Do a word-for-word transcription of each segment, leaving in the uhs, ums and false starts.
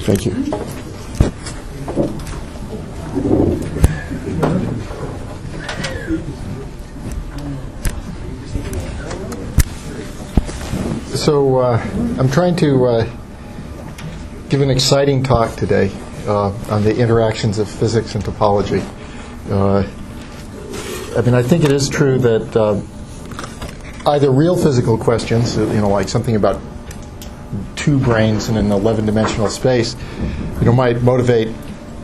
Thank you. So uh, I'm trying to uh, give an exciting talk today uh, on the interactions of physics and topology. Uh, I mean, I think it is true that uh, either real physical questions, you know, like something about two brains in an eleven-dimensional space, you know, might motivate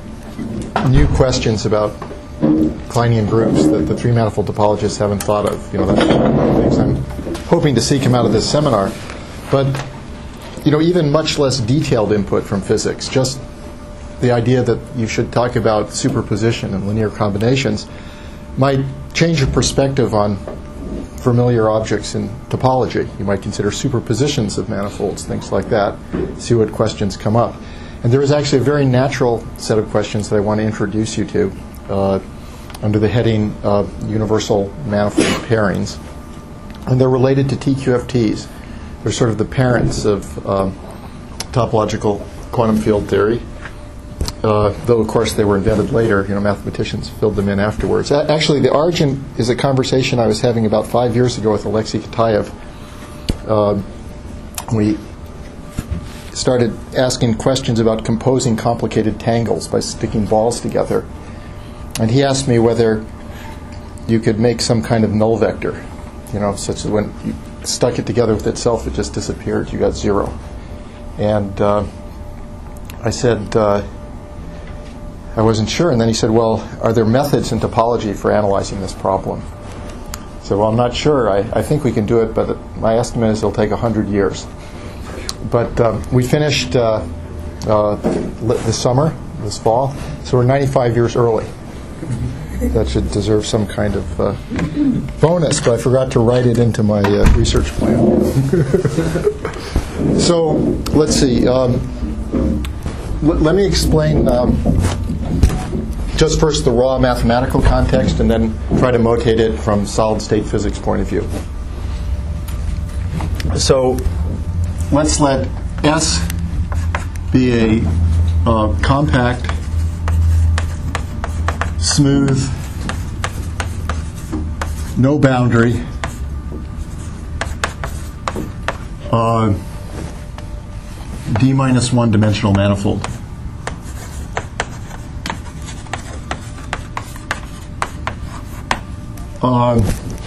new questions about Kleinian groups that the three-manifold topologists haven't thought of. You know, that's one of the things I'm hoping to see come out of this seminar. But, you know, even much less detailed input from physics, just the idea that you should talk about superposition and linear combinations might change your perspective on familiar objects in topology. You might consider superpositions of manifolds, things like that, see what questions come up. And there is actually a very natural set of questions that I want to introduce you to uh, under the heading uh, universal manifold pairings. And they're related to T Q F Ts. They're sort of the parents of um, topological quantum field theory. Uh, though, of course, they were invented later. You know, mathematicians filled them in afterwards. A- actually, the origin is a conversation I was having about five years ago with Alexei Kitaev. Uh, we started asking questions about composing complicated tangles by sticking balls together. And he asked me whether you could make some kind of null vector, you know, such that when you stuck it together with itself, it just disappeared. You got zero. And uh, I said, uh, I wasn't sure. And then he said, well, are there methods in topology for analyzing this problem? I said, well, I'm not sure. I, I think we can do it, but my estimate is it'll take one hundred years. But um, we finished uh, uh, this summer, this fall, so we're ninety-five years early. That should deserve some kind of uh, bonus, but I forgot to write it into my uh, research plan. So, let's see. Um, l- let me explain um, just first the raw mathematical context and then try to motate it from solid-state physics point of view. So, let's let S be a uh, compact, smooth, no boundary, uh, D minus one dimensional manifold. Uh,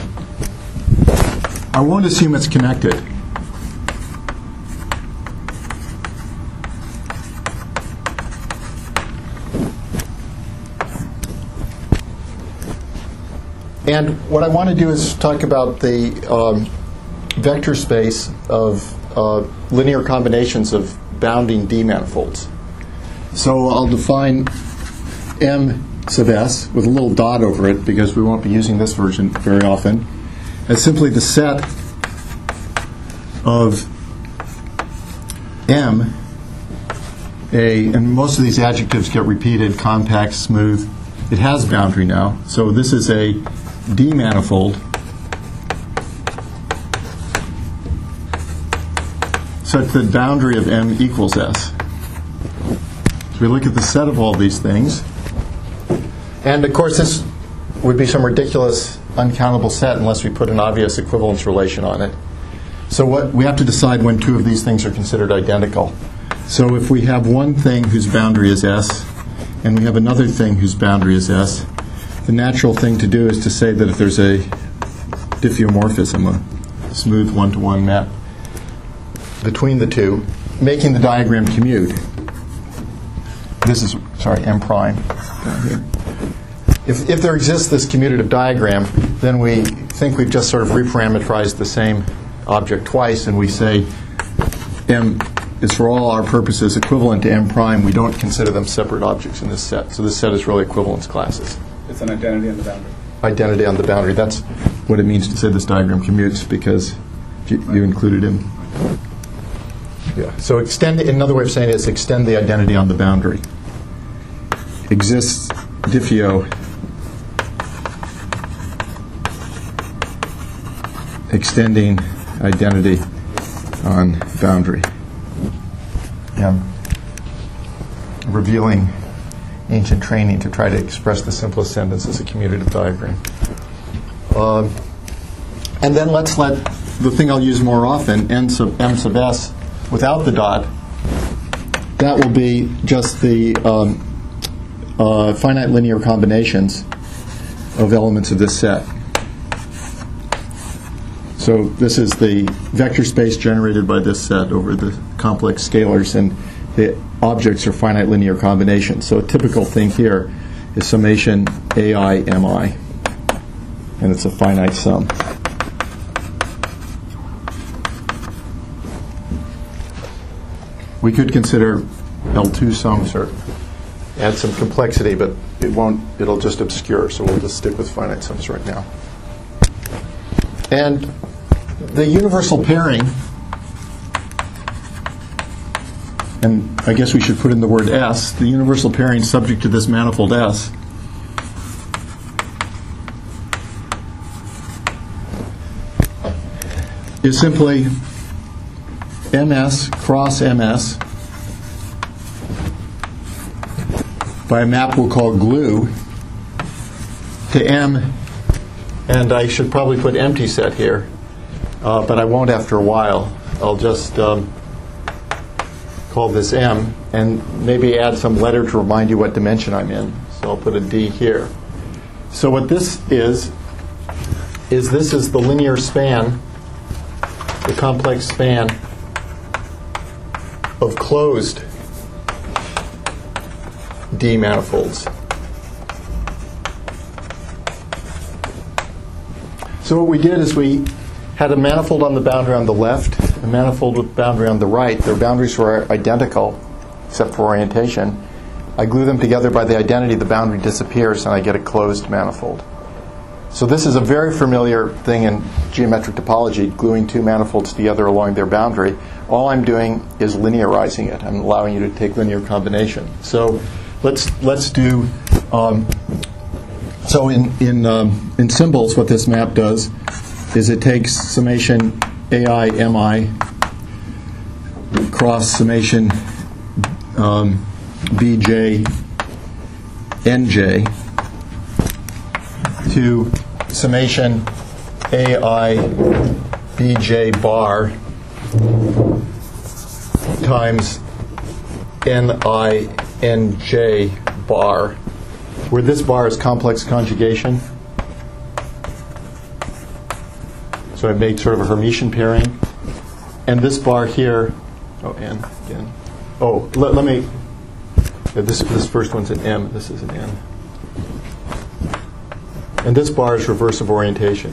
I won't assume it's connected. And what I want to do is talk about the um, vector space of uh, linear combinations of bounding D manifolds. So I'll define M sub S with a little dot over it because we won't be using this version very often as simply the set of M, a, and most of these adjectives get repeated, compact, smooth. It has boundary now. So this is a D manifold such that boundary of M equals S. So we look at the set of all these things. And of course this would be some ridiculous uncountable set unless we put an obvious equivalence relation on it. So what we have to decide when two of these things are considered identical. So if we have one thing whose boundary is S and we have another thing whose boundary is S, the natural thing to do is to say that if there's a diffeomorphism, a smooth one-to-one map between the two, making the diagram commute. This is, sorry, M prime down here. If, if there exists this commutative diagram, then we think we've just sort of reparameterized the same object twice, and we say M is for all our purposes equivalent to M prime. We don't consider them separate objects in this set. So this set is really equivalence classes. It's an identity on the boundary. Identity on the boundary. That's what it means to say this diagram commutes because you, you included him. Yeah. So extend, another way of saying it is extend the identity on the boundary. Exists diffeo extending identity on boundary. Yeah. revealing ancient training to try to express the simplest sentence as a commutative diagram. Um, and then let's let the thing I'll use more often, n sub m sub s, without the dot, that will be just the um, uh, finite linear combinations of elements of this set. So this is the vector space generated by this set over the complex scalars, and the objects are finite linear combinations. So a typical thing here is summation A I M I, and it's a finite sum. We could consider L two sums or add some complexity, but it won't, it'll just obscure, so we'll just stick with finite sums right now. And the universal pairing, and I guess we should put in the word S, the universal pairing subject to this manifold S is simply M S cross M S by a map we'll call glue to M, and I should probably put empty set here, uh, but I won't after a while. I'll just um, call this M and maybe add some letter to remind you what dimension I'm in. So I'll put a D here. So what this is, is this is the linear span, the complex span of closed D manifolds. So what we did is we had a manifold on the boundary on the left, a manifold with boundary on the right. Their boundaries were identical, except for orientation. I glue them together by the identity, the boundary disappears, and I get a closed manifold. So this is a very familiar thing in geometric topology, gluing two manifolds together along their boundary. All I'm doing is linearizing it. I'm allowing you to take linear combination. So let's let's do. Um, so in in um, in symbols, what this map does is it takes summation A I M I cross summation um, B J N J to summation A I B J bar times N I N J bar, where this bar is complex conjugation. So I made sort of a Hermitian pairing. And this bar here, oh, N again. Oh, let, let me, yeah, this, this first one's an M, this is an N. And this bar is reverse of orientation.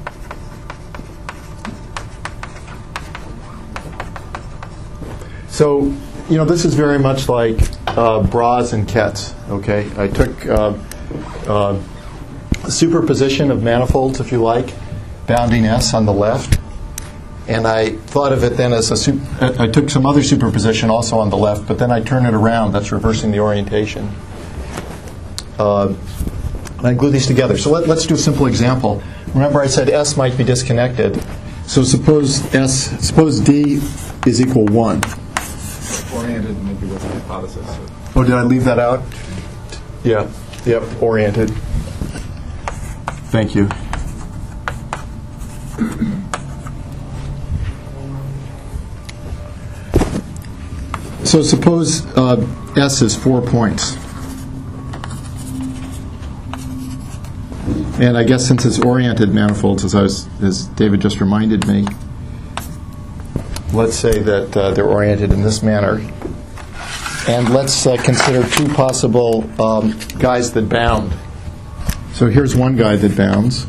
So, you know, this is very much like uh, Bras and Ketz, okay? I took uh, uh, superposition of manifolds, if you like, bounding S on the left, and I thought of it then as a sup- I took some other superposition also on the left, but then I turn it around, that's reversing the orientation. Uh, and I glue these together. So let, let's do a simple example. Remember I said S might be disconnected. So suppose S, suppose D is equal one. Oriented maybe with a hypothesis. Oh, did I leave that out? Yeah. Yep, oriented. Thank you. So suppose uh, S is four points. And I guess since it's oriented manifolds, as, I was, as David just reminded me, let's say that uh, they're oriented in this manner. And let's uh, consider two possible um, guys that bound. So here's one guy that bounds.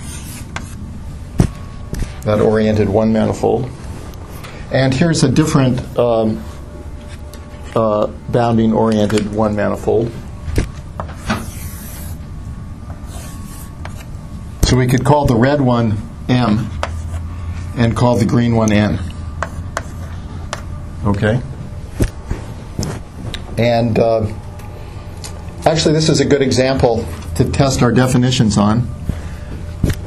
That oriented one manifold. And here's a different um, uh, bounding oriented one manifold. So we could call the red one M and call the green one N. Okay? And uh, actually this is a good example to test our definitions on.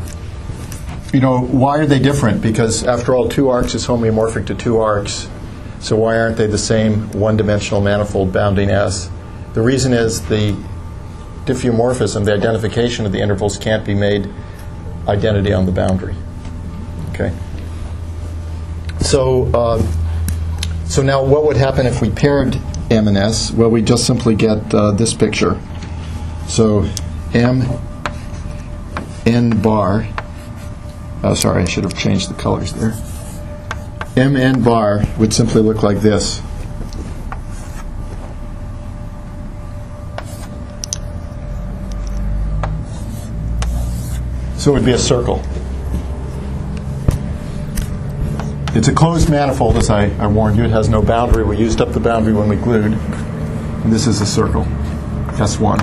You know, why are they different? Because after all, two arcs is homeomorphic to two arcs. So why aren't they the same one-dimensional manifold bounding S? The reason is the diffeomorphism, the identification of the intervals, can't be made identity on the boundary. Okay. So, uh, so now what would happen if we paired M and S? Well, we just simply get uh, this picture. So M n bar. Oh, sorry, I should have changed the colors there. M n bar would simply look like this. So it would be a circle. It's a closed manifold, as I, I warned you. It has no boundary. We used up the boundary when we glued. And this is a circle, S one.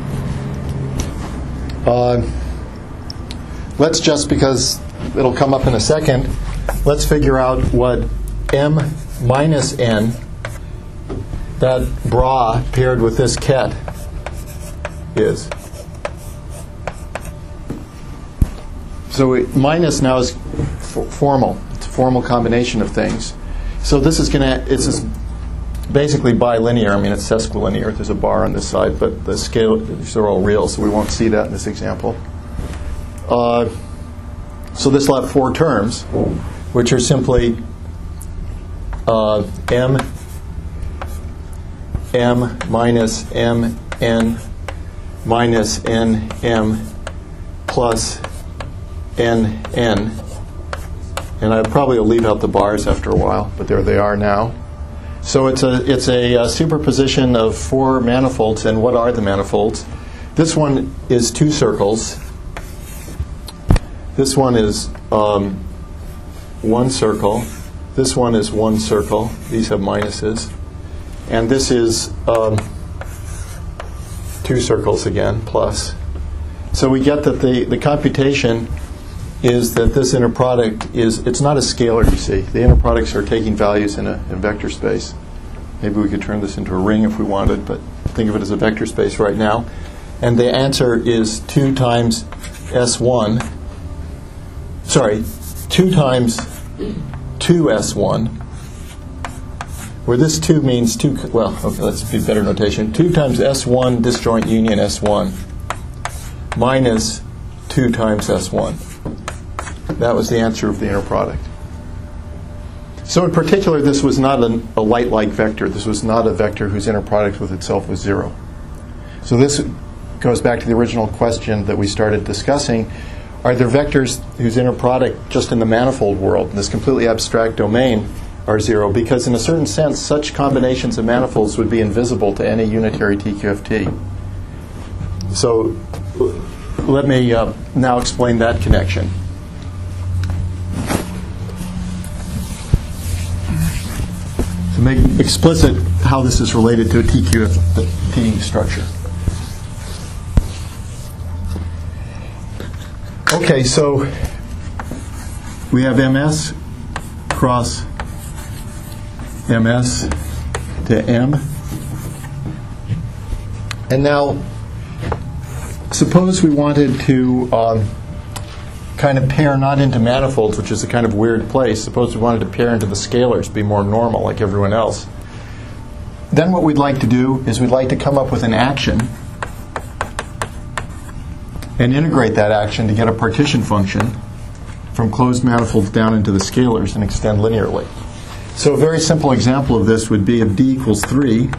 Uh, let's just, because it'll come up in a second, let's figure out what M minus N, that bra paired with this ket, is. So it, minus now is f- formal. It's a formal combination of things. So this is going to, it's just basically bilinear. I mean, it's sesquilinear. There's a bar on this side, but the scale, these are all real, so we won't see that in this example. Uh, so this will have four terms, which are simply uh, M, M minus M, N minus N, M plus N, N. And I probably will leave out the bars after a while, but there they are now. So it's a it's a, a superposition of four manifolds. And what are the manifolds? This one is two circles. This one is um, one circle. This one is one circle. These have minuses. And this is um, two circles again, plus. So we get that the, the computation is that this inner product is, it's not a scalar, you see. The inner products are taking values in a in vector space. Maybe we could turn this into a ring if we wanted, but think of it as a vector space right now. And the answer is two times S one. Sorry, two times two S one, where this two means two, well, okay, let's be better notation. two times S one disjoint union S one minus two times S one. That was the answer of the inner product. So in particular, this was not a, a light-like vector. This was not a vector whose inner product with itself was zero. So this goes back to the original question that we started discussing. Are there vectors whose inner product just in the manifold world, in this completely abstract domain, are zero? Because in a certain sense, such combinations of manifolds would be invisible to any unitary T Q F T. So let me uh, now explain that connection. To make explicit how this is related to a T Q F T structure. Okay, so we have M S cross M S to M. And now, suppose we wanted to um, kind of pair not into manifolds, which is a kind of weird place. Suppose we wanted to pair into the scalars, be more normal like everyone else. Then what we'd like to do is we'd like to come up with an action and integrate that action to get a partition function from closed manifolds down into the scalars and extend linearly. So a very simple example of this would be if D equals three,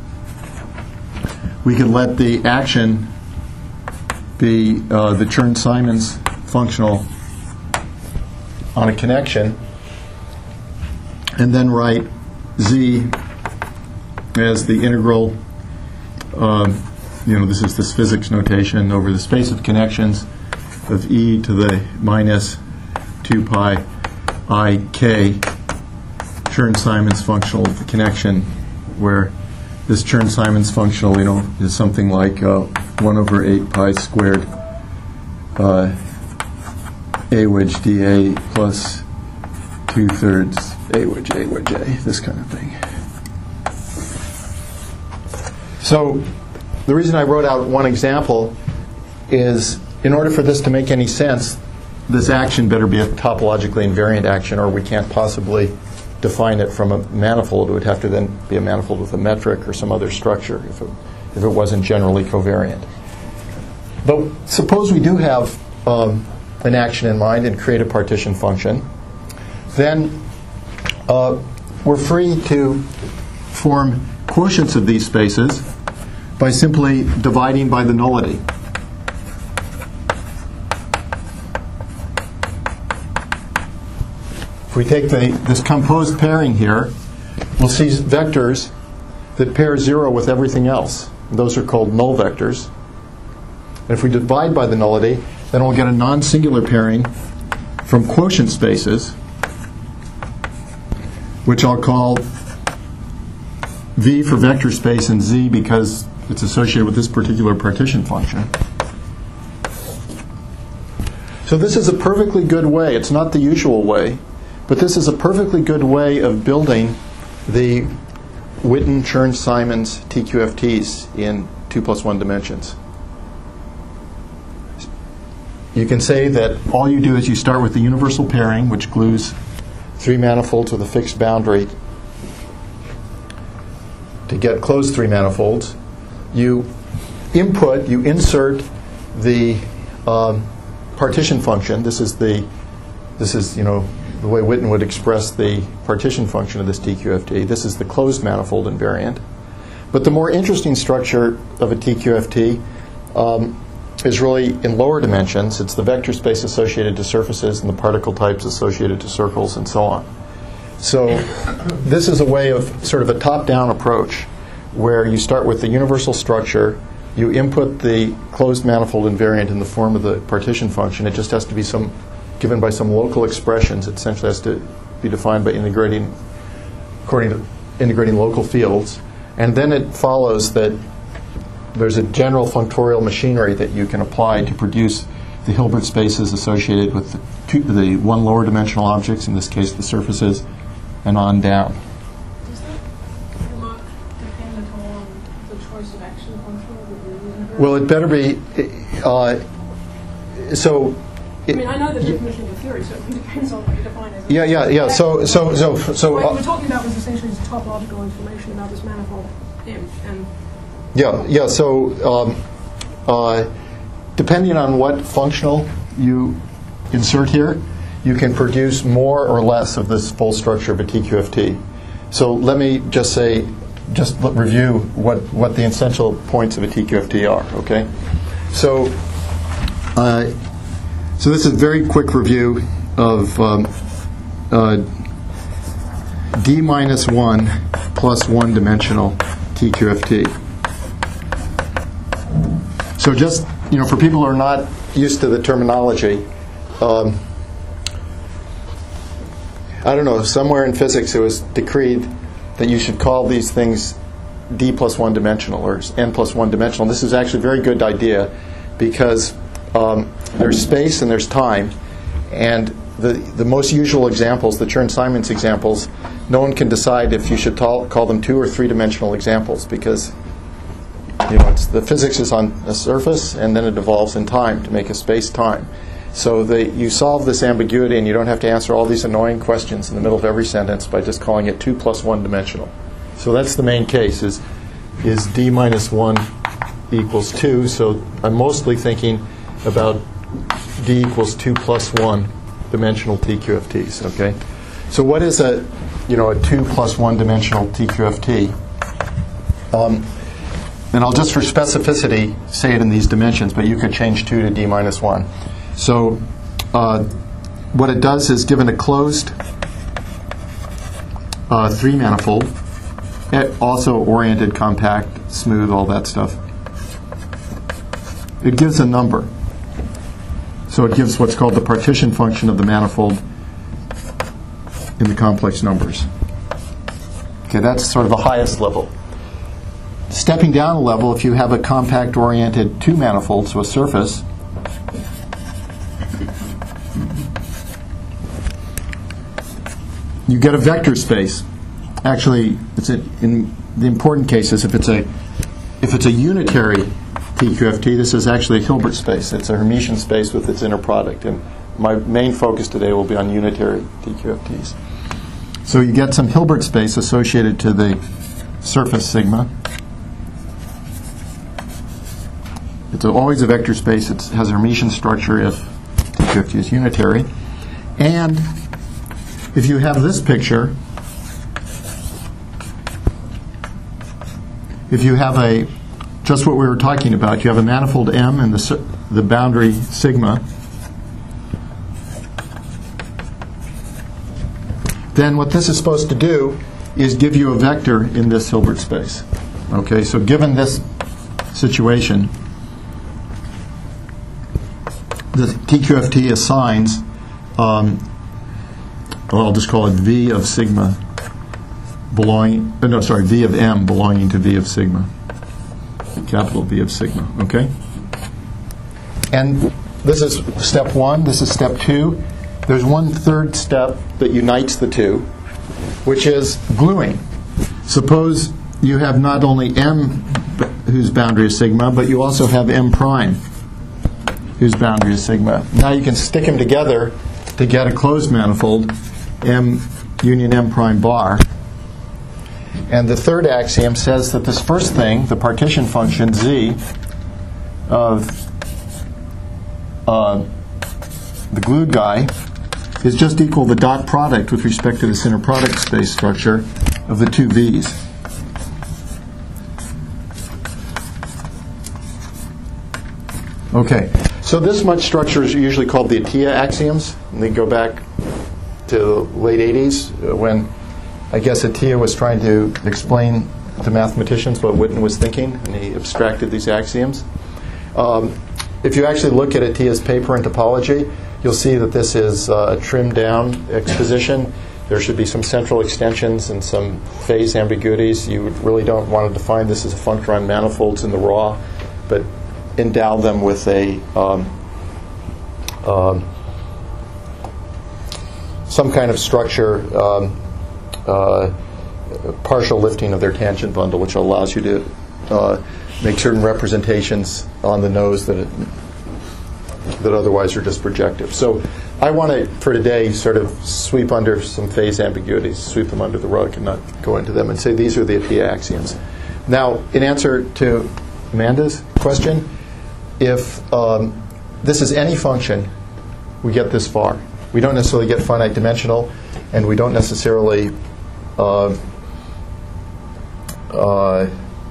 we could let the action be uh, the Chern-Simons functional on a connection, and then write Z as the integral, um, you know, this is this physics notation over the space of connections of e to the minus two pi I k Chern-Simons functional of the connection, where this Chern-Simons functional, you know, is something like uh, one over eight pi squared uh, a wedge dA plus two thirds a wedge a wedge a, this kind of thing. So the reason I wrote out one example is, in order for this to make any sense, this action better be a topologically invariant action, or we can't possibly define it from a manifold, it would have to then be a manifold with a metric or some other structure if it, if it wasn't generally covariant. But suppose we do have um, an action in mind and create a partition function, then uh, we're free to form quotients of these spaces by simply dividing by the nullity. If we take the, this composed pairing here, we'll see vectors that pair zero with everything else. Those are called null vectors. And if we divide by the nullity, then we'll get a non-singular pairing from quotient spaces, which I'll call V for vector space and Z because it's associated with this particular partition function. So this is a perfectly good way. It's not the usual way, but this is a perfectly good way of building the Witten, Chern, Simons T Q F Ts in two plus one dimensions. You can say that all you do is you start with the universal pairing, which glues three manifolds with a fixed boundary to get closed three manifolds. You input, you insert the um, partition function. This is the, this is you know the way Witten would express the partition function of this T Q F T. This is the closed manifold invariant. But the more interesting structure of a T Q F T um, is really in lower dimensions. It's the vector space associated to surfaces and the particle types associated to circles and so on. So this is a way of sort of a top-down approach where you start with the universal structure, you input the closed manifold invariant in the form of the partition function. It just has to be some given by some local expressions. It essentially has to be defined by integrating according to integrating local fields. And then it follows that there's a general functorial machinery that you can apply to produce the Hilbert spaces associated with the, two, the one lower dimensional objects, in this case the surfaces, and on down. Does that remark depend at all on the choice of action function that you're using? Well, it better be. Uh, so. I mean, I know the definition of the theory, so it depends on what you define as. Yeah, yeah, yeah. So, so, so, so. What Uh, you were talking about was essentially this topological information about this manifold M, and Yeah, yeah. So, um, uh, depending on what functional you insert here, you can produce more or less of this full structure of a T Q F T. So let me just say, just l- review what, what the essential points of a T Q F T are, okay? So, uh, so this is a very quick review of um, uh, D minus one plus one dimensional T Q F T. So just, you know, for people who are not used to the terminology, um, I don't know, somewhere in physics it was decreed that you should call these things D plus one dimensional or N plus one dimensional. This is actually a very good idea because um, there's space and there's time. And the, the most usual examples, the Chern-Simons examples, no one can decide if you should tall, call them two or three dimensional examples because you know, it's, the physics is on a surface, and then it evolves in time to make a space-time. So the, you solve this ambiguity, and you don't have to answer all these annoying questions in the middle of every sentence by just calling it two plus one dimensional. So that's the main case, is, is D minus one equals two. So I'm mostly thinking about D equals two plus one dimensional T Q F Ts, okay? So what is a, you know, a two plus one dimensional T Q F T? Um, And I'll just for specificity say it in these dimensions, but you could change two to D minus one. So uh, what it does is, given a closed uh, three manifold, it also oriented, compact, smooth, all that stuff, it gives a number. So it gives what's called the partition function of the manifold in the complex numbers. Okay, that's sort of the highest level. Stepping down a level, if you have a compact-oriented two-manifold, so a surface, you get a vector space. Actually, it's a, in the important cases, if it's a if it's a unitary T Q F T, this is actually a Hilbert space. It's a Hermitian space with its inner product. And my main focus today will be on unitary T Q F Ts. So you get some Hilbert space associated to the surface sigma. It's always a vector space. It has a Hermitian structure if T Q F T is unitary. And if you have this picture, if you have a, just what we were talking about, you have a manifold M and the, the boundary sigma, then what this is supposed to do is give you a vector in this Hilbert space. Okay, so given this situation, the T Q F T assigns, um, well, I'll just call it V of sigma belonging, uh, no, sorry, V of M belonging to V of sigma, capital V of sigma, okay? And this is step one, this is step two. There's one third step that unites the two, which is gluing. Suppose you have not only M whose boundary is sigma, but you also have M prime whose boundary is sigma. Now you can stick them together to get a closed manifold, M union M prime bar. And the third axiom says that this first thing, the partition function Z of uh, the glued guy, is just equal the dot product with respect to this inner product space structure of the two V's. Okay, so this much structure is usually called the Atiyah axioms, and they go back to the late eighties when I guess Atiyah was trying to explain to mathematicians what Witten was thinking, and he abstracted these axioms. Um, if you actually look at Atiyah's paper in topology, you'll see that this is uh, a trimmed down exposition. There should be some central extensions and some phase ambiguities. You really don't want to define this as a functor on manifolds in the raw, but endow them with a um, um, some kind of structure, um, uh, partial lifting of their tangent bundle, which allows you to uh, make certain representations on the nose that it, that otherwise are just projective. So I want to, for today, sort of sweep under some phase ambiguities, sweep them under the rug and not go into them, and say these are the Atiyah axioms. Now, in answer to Amanda's question, if um, this is any function, we get this far. We don't necessarily get finite dimensional, and we don't necessarily uh, uh,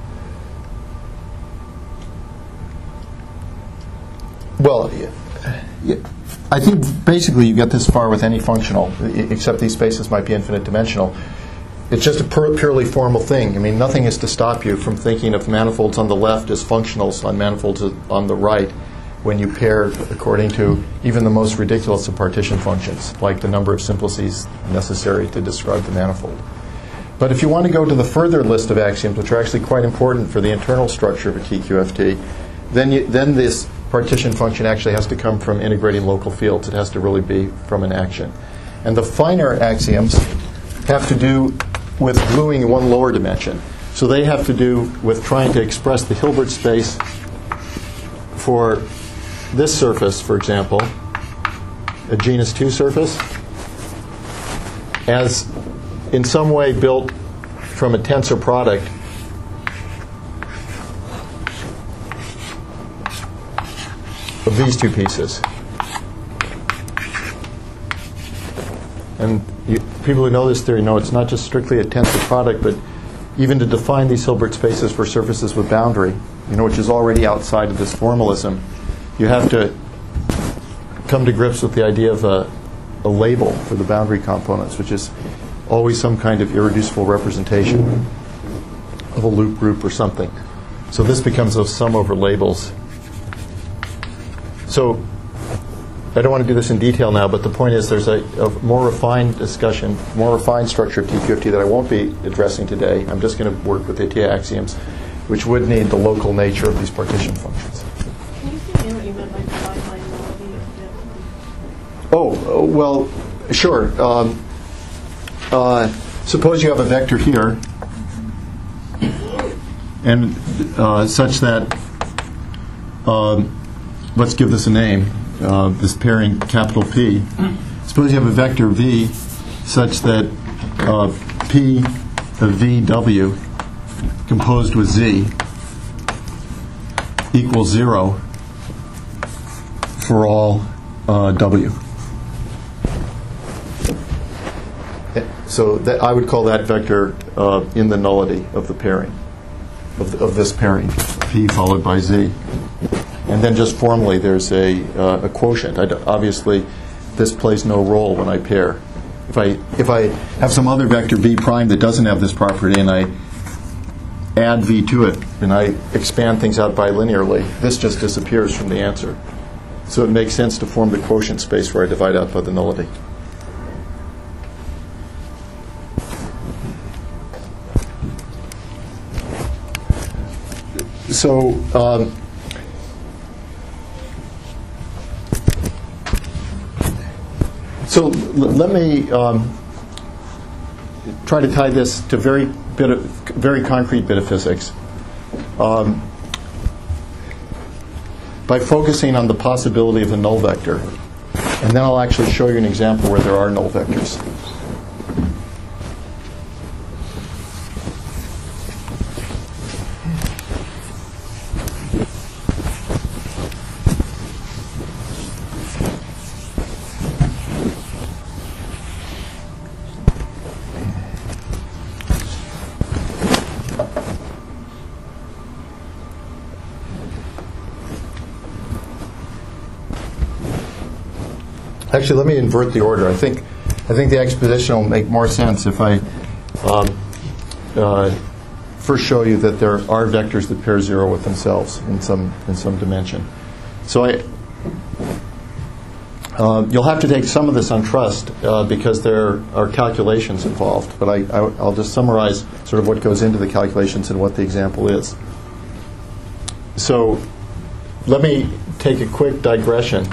well, I think basically you get this far with any functional, except these spaces might be infinite dimensional. It's just a pur- purely formal thing. I mean, nothing is to stop you from thinking of manifolds on the left as functionals on manifolds on the right when you pair according to even the most ridiculous of partition functions, like the number of simplices necessary to describe the manifold. But if you want to go to the further list of axioms, which are actually quite important for the internal structure of a T Q F T, then you, then this partition function actually has to come from integrating local fields. It has to really be from an action. And the finer axioms have to do with gluing one lower dimension. So they have to do with trying to express the Hilbert space for this surface, for example, a genus two surface, as in some way built from a tensor product of these two pieces. And you, people who know this theory know it's not just strictly a tensor product, but even to define these Hilbert spaces for surfaces with boundary, you know, which is already outside of this formalism, you have to come to grips with the idea of a, a label for the boundary components, which is always some kind of irreducible representation of a loop group or something. So this becomes a sum over labels. So I don't want to do this in detail now, but the point is there's a, a more refined discussion, more refined structure of T Q F T that I won't be addressing today. I'm just going to work with the Atiyah axioms, which would need the local nature of these partition functions. Can you say what you meant by divide linearity? Oh, well, sure. Um, uh, suppose you have a vector here, and uh, such that, um, let's give this a name, uh, this pairing capital P. Suppose you have a vector V such that uh, P of V W composed with Z equals zero for all uh, W. So that, I would call that vector uh, in the nullity of the pairing, of, the, of this pairing, P followed by Z. And then just formally, there's a, uh, a quotient. I d- obviously, this plays no role when I pair. If I if I have some other vector V prime that doesn't have this property, and I add V to it, and I expand things out bilinearly, this just disappears from the answer. So it makes sense to form the quotient space where I divide out by the nullity. So um, so l- let me um, try to tie this to very bit of, very concrete bit of physics um, by focusing on the possibility of a null vector, and then I'll actually show you an example where there are null vectors. Actually, let me invert the order. I think I think the exposition will make more sense if I um, uh, first show you that there are vectors that pair zero with themselves in some in some dimension. So I, uh, you'll have to take some of this on trust uh, because there are calculations involved. But I, I, I'll just summarize sort of what goes into the calculations and what the example is. So let me take a quick digression.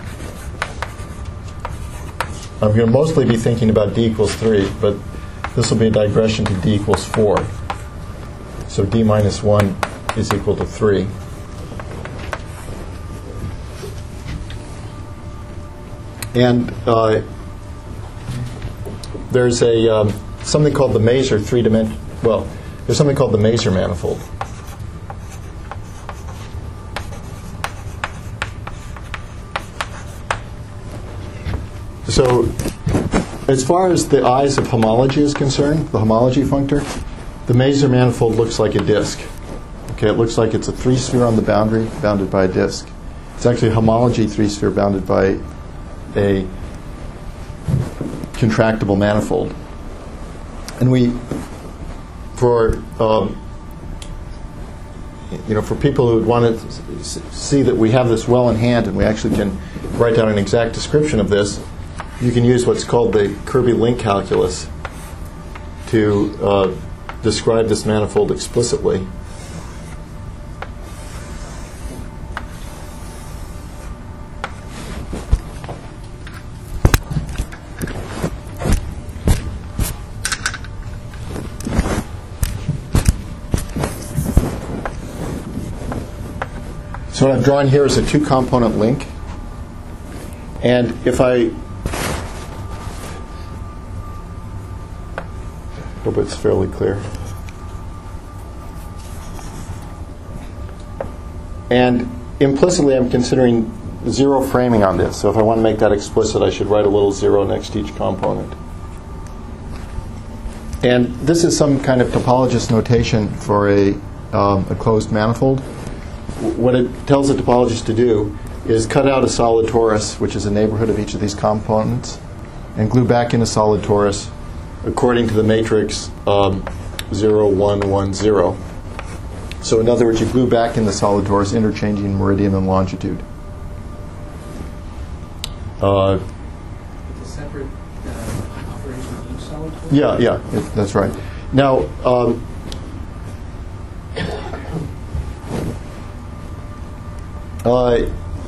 I'm going to mostly be thinking about d equals three, but this will be a digression to d equals four. So d minus one is equal to three. And uh, there's a um, something called the Mazur three dimension. Well, there's something called the Mazur manifold. So, as far as the eyes of homology is concerned, the homology functor, the Mazur manifold looks like a disk. Okay, it looks like it's a three-sphere on the boundary, bounded by a disk. It's actually a homology three-sphere bounded by a contractible manifold. And we, for um, you know, for people who would want to see that we have this well in hand and we actually can write down an exact description of this, you can use what's called the Kirby-Link calculus to uh, describe this manifold explicitly. So what I've drawn here is a two-component link. And if I hope it's fairly clear. And implicitly, I'm considering zero framing on this. So if I want to make that explicit, I should write a little zero next to each component. And this is some kind of topologist notation for a, um, a closed manifold. What it tells the topologist to do is cut out a solid torus, which is a neighborhood of each of these components, and glue back in a solid torus according to the matrix um, zero, one, one, zero. So in other words, you glue back in the solid torus, interchanging meridian and longitude. Uh, It's a separate uh, operation of each solid torus? yeah, yeah, it, that's right. Now, um, uh,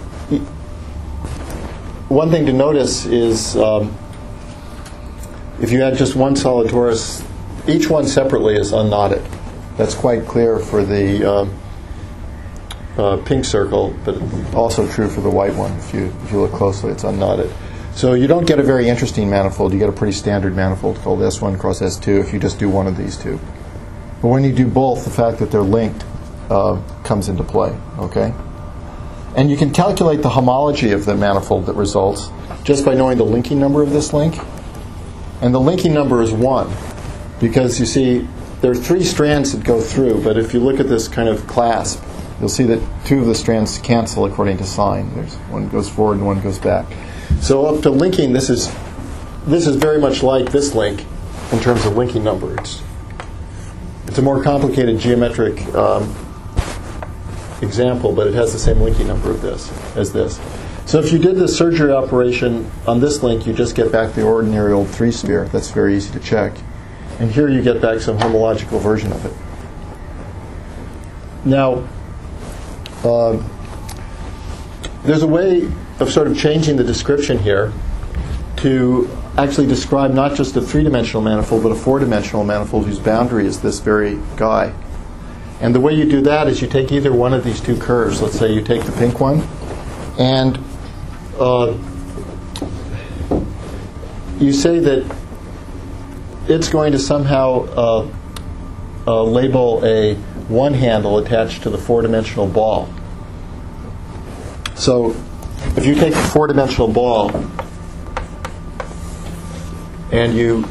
one thing to notice is um, if you had just one solid torus, each one separately is unknotted. That's quite clear for the um, uh, pink circle, but also true for the white one. If you if you look closely, it's unknotted. So you don't get a very interesting manifold. You get a pretty standard manifold called S one cross S two if you just do one of these two. But when you do both, the fact that they're linked uh, comes into play. Okay? And you can calculate the homology of the manifold that results just by knowing the linking number of this link. And the linking number is one, because you see there are three strands that go through, but if you look at this kind of clasp, you'll see that two of the strands cancel according to sign. There's one goes forward and one goes back. So up to linking, this is this is very much like this link in terms of linking number. It's, it's a more complicated geometric um, example, but it has the same linking number of this as this. So if you did the surgery operation on this link, you just get back the ordinary old three sphere. That's very easy to check. And here you get back some homological version of it. Now, uh, there's a way of sort of changing the description here to actually describe not just a three-dimensional manifold, but a four-dimensional manifold whose boundary is this very guy. And the way you do that is you take either one of these two curves. Let's say you take the pink one, and uh, you say that it's going to somehow uh, uh, label a one handle attached to the four-dimensional ball. So if you take the four-dimensional ball and you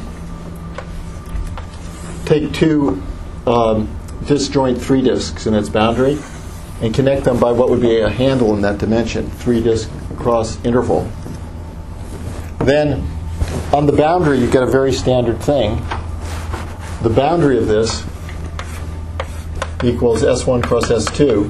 take two um, disjoint three disks in its boundary and connect them by what would be a handle in that dimension, three disk cross interval, then on the boundary you get a very standard thing. The boundary of this equals S one cross S two,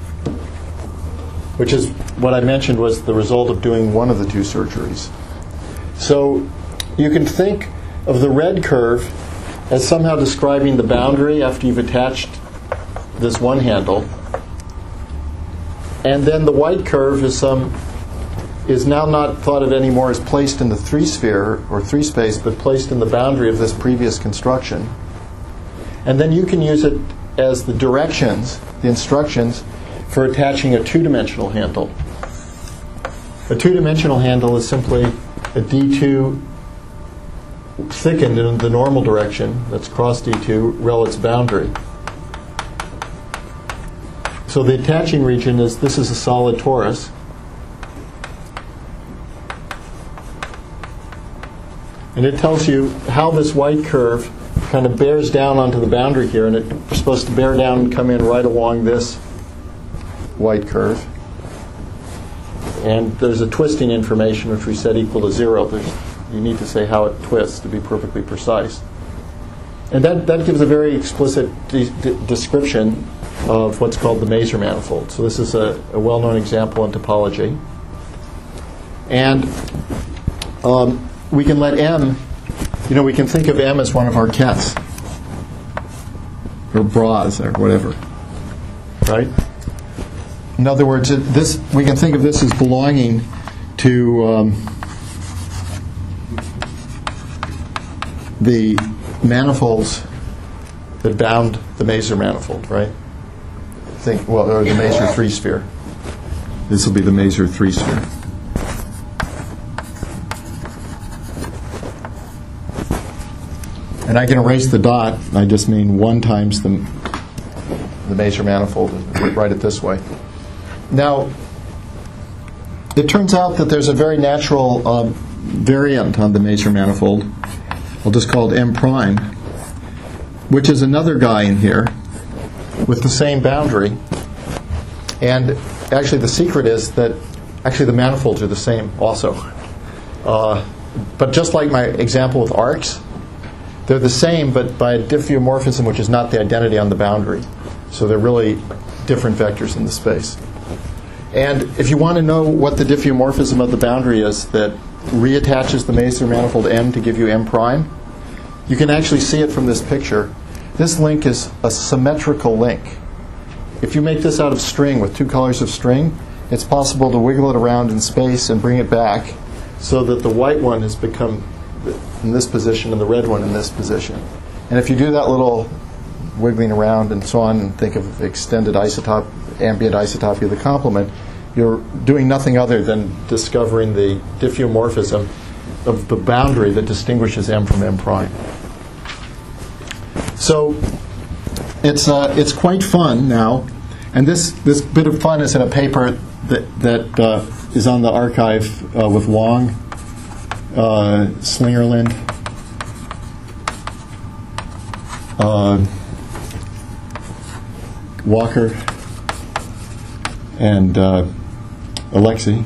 which is what I mentioned was the result of doing one of the two surgeries. So you can think of the red curve as somehow describing the boundary after you've attached this one handle, and then the white curve is some is now not thought of anymore as placed in the three sphere or three space, but placed in the boundary of this previous construction. And then you can use it as the directions, the instructions, for attaching a two-dimensional handle. A two-dimensional handle is simply a D two thickened in the normal direction, that's cross D two, rel its boundary. So the attaching region is, this is a solid torus. And it tells you how this white curve kind of bears down onto the boundary here, and it's supposed to bear down and come in right along this white curve. And there's a twisting information which we said equal to zero. There's, you need to say how it twists to be perfectly precise. And that, that gives a very explicit de- de- description of what's called the Mazur manifold. So this is a, a well-known example in topology. And um, we can let M, you know, we can think of M as one of our kets, or bras, or whatever, right? In other words, it, this we can think of this as belonging to um, the manifolds that bound the Mazur manifold, right? Think, well, or the Mazur three sphere. This will be the Mazur three sphere. And I can erase the dot. I just mean one times the the Mazur manifold. Write it this way. Now, it turns out that there's a very natural um, variant on the Mazur manifold. I'll just call it M prime, which is another guy in here with the same boundary. And actually the secret is that actually the manifolds are the same also. Uh, but just like my example with arcs, they're the same, but by a diffeomorphism which is not the identity on the boundary. So they're really different vectors in the space. And if you want to know what the diffeomorphism of the boundary is that reattaches the Mazur manifold M to give you M prime, you can actually see it from this picture. This link is a symmetrical link. If you make this out of string with two colors of string, it's possible to wiggle it around in space and bring it back so that the white one has become in this position and the red one in this position. And if you do that little wiggling around and so on and think of extended isotope, ambient isotopy of the complement, you're doing nothing other than discovering the diffeomorphism of the boundary that distinguishes M from M prime. So it's uh, it's quite fun now, and this this bit of fun is in a paper that that uh, is on the archive uh, with Long, uh, Slingerland, uh, Walker, and uh, Alexei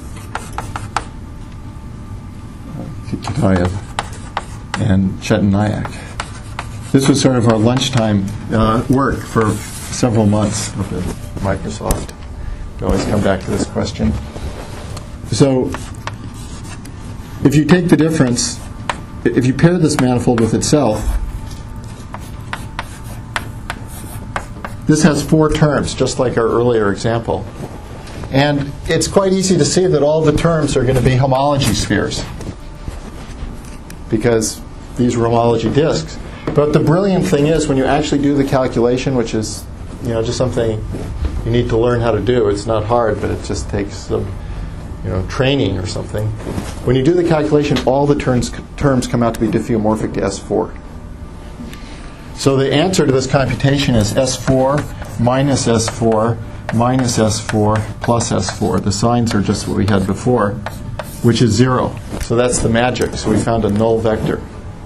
Kitaev, and Chetan Nayak. This was sort of our lunchtime uh, work for several months up at Microsoft. We always come back to this question. So, if you take the difference, if you pair this manifold with itself, this has four terms, just like our earlier example. And it's quite easy to see that all the terms are going to be homology spheres, because these are homology disks. But the brilliant thing is, when you actually do the calculation, which is, you know, just something you need to learn how to do. It's not hard, but it just takes some, you know, training or something. When you do the calculation, all the terms terms come out to be diffeomorphic to S four. So the answer to this computation is S four minus S four minus S four plus S four. The signs are just what we had before, which is zero. So that's the magic. So we found a null vector.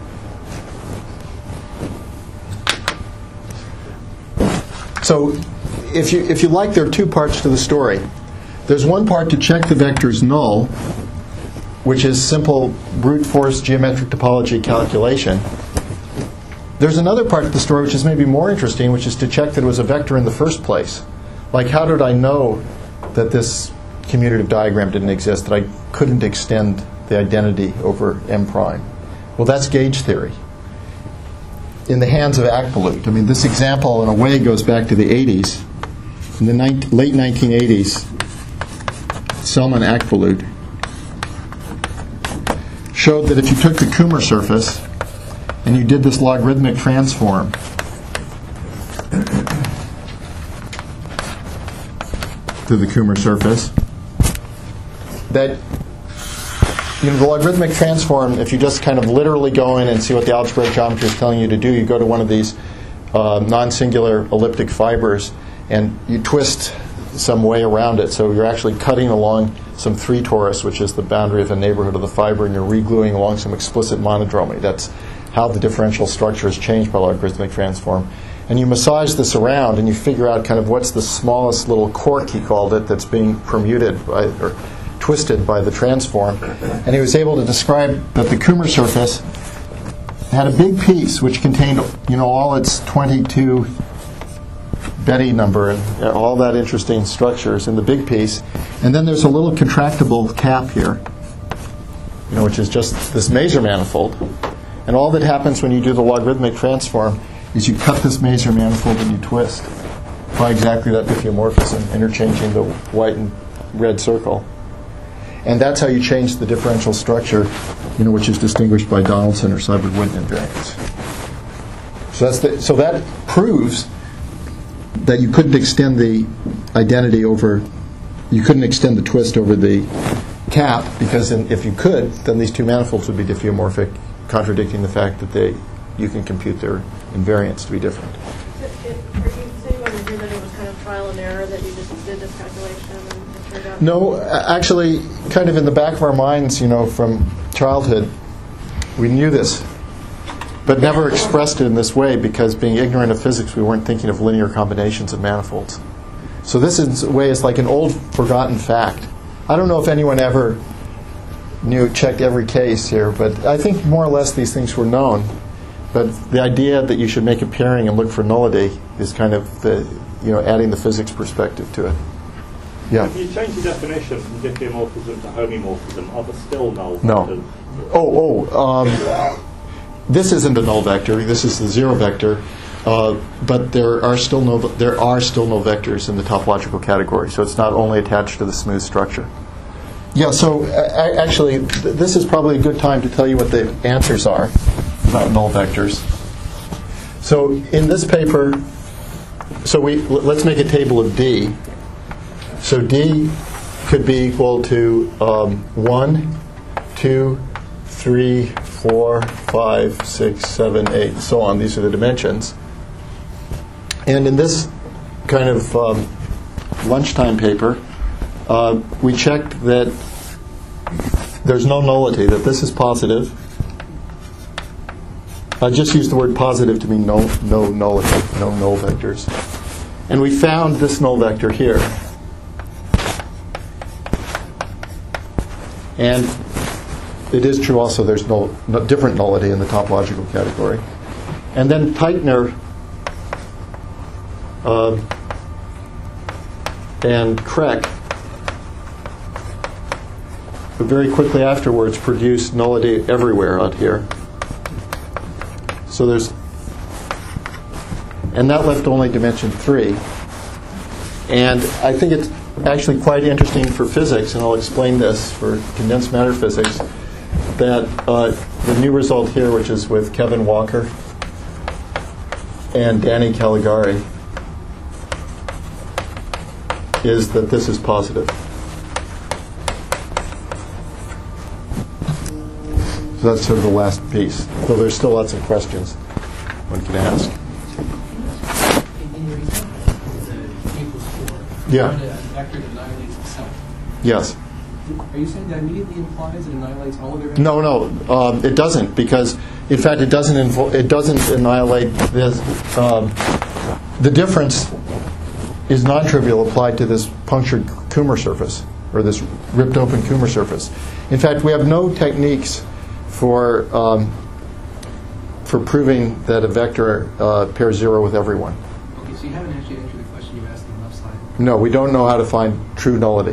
So if you if you like, there are two parts to the story. There's one part to check the vector's null, which is simple brute force geometric topology calculation. There's another part of the story which is maybe more interesting, which is to check that it was a vector in the first place. Like, how did I know that this commutative diagram didn't exist, that I couldn't extend the identity over M prime? Well, that's gauge theory in the hands of Akbulut. I mean, this example, in a way, goes back to the eighties. In the ni- late nineteen eighties, Selman Akbulut showed that if you took the Kummer surface and you did this logarithmic transform to the Kummer surface, that, you know, the logarithmic transform, if you just kind of literally go in and see what the algebraic geometry is telling you to do, you go to one of these uh, non-singular elliptic fibers and you twist some way around it. So you're actually cutting along some three torus, which is the boundary of a neighborhood of the fiber, and you're re-gluing along some explicit monodromy. That's how the differential structure is changed by logarithmic transform. And you massage this around and you figure out kind of what's the smallest little quark, he called it, that's being permuted by, or twisted by the transform. And he was able to describe that the Kummer surface had a big piece which contained, you know, all its twenty-two Betty number and all that interesting structures in the big piece. And then there's a little contractible cap here, you know, which is just this Mazur manifold. And all that happens when you do the logarithmic transform is you cut this Mazur manifold and you twist by exactly that diffeomorphism, interchanging the white and red circle. And that's how you change the differential structure, you know, which is distinguished by Donaldson or Seiberg-Witten invariance. So that's the, so that proves that you couldn't extend the identity over, you couldn't extend the twist over the cap, because in, if you could, then these two manifolds would be diffeomorphic, contradicting the fact that they you can compute their invariance to be different. So it, are you saying over here that it was kind of trial and error, that you just did this calculation and it turned out? No, actually, kind of in the back of our minds, you know, from childhood, we knew this, but never expressed it in this way, because being ignorant of physics, we weren't thinking of linear combinations of manifolds. So this, in a way, is like an old forgotten fact. I don't know if anyone ever knew, checked every case here, but I think more or less these things were known. But the idea that you should make a pairing and look for nullity is kind of the, you know, adding the physics perspective to it. Yeah. If you change the definition from diffeomorphism to homomorphism, are there still null No. vectors? Oh, oh. Um, this isn't a null vector. This is the zero vector. Uh, but there are still no there are still no vectors in the topological category. So it's not only attached to the smooth structure. Yeah. So uh, actually, th- this is probably a good time to tell you what the answers are about null vectors. So in this paper, so we l- let's make a table of D. So D could be equal to um, one, two, three, four, five, six, seven, eight, and so on. These are the dimensions. And in this kind of um, lunchtime paper, uh, we checked that there's no nullity, that this is positive. I just used the word positive to mean no, no nullity, no null vectors. And we found this null vector here. And it is true also there's no, no different nullity in the topological category. And then Teichner uh, and Kreck very quickly afterwards produced nullity everywhere out here. So there's, and that left only dimension three. And I think it's actually quite interesting for physics, and I'll explain this for condensed matter physics, that uh, the new result here, which is with Kevin Walker and Danny Caligari, is that this is positive. So that's sort of the last piece. Though there's still lots of questions one can ask. In your example, the k equals four, Yeah. a vector that annihilates itself. Yes. Are you saying that immediately implies it annihilates all other vectors? No, no, um, it doesn't, because in fact it doesn't invo- it doesn't annihilate this. Um, the difference is non-trivial applied to this punctured Kummer surface, or this ripped open Kummer surface. In fact, we have no techniques for um, for proving that a vector uh, pairs zero with everyone. Okay, so you haven't actually answered the question you asked on the left side. No, we don't know how to find true nullity.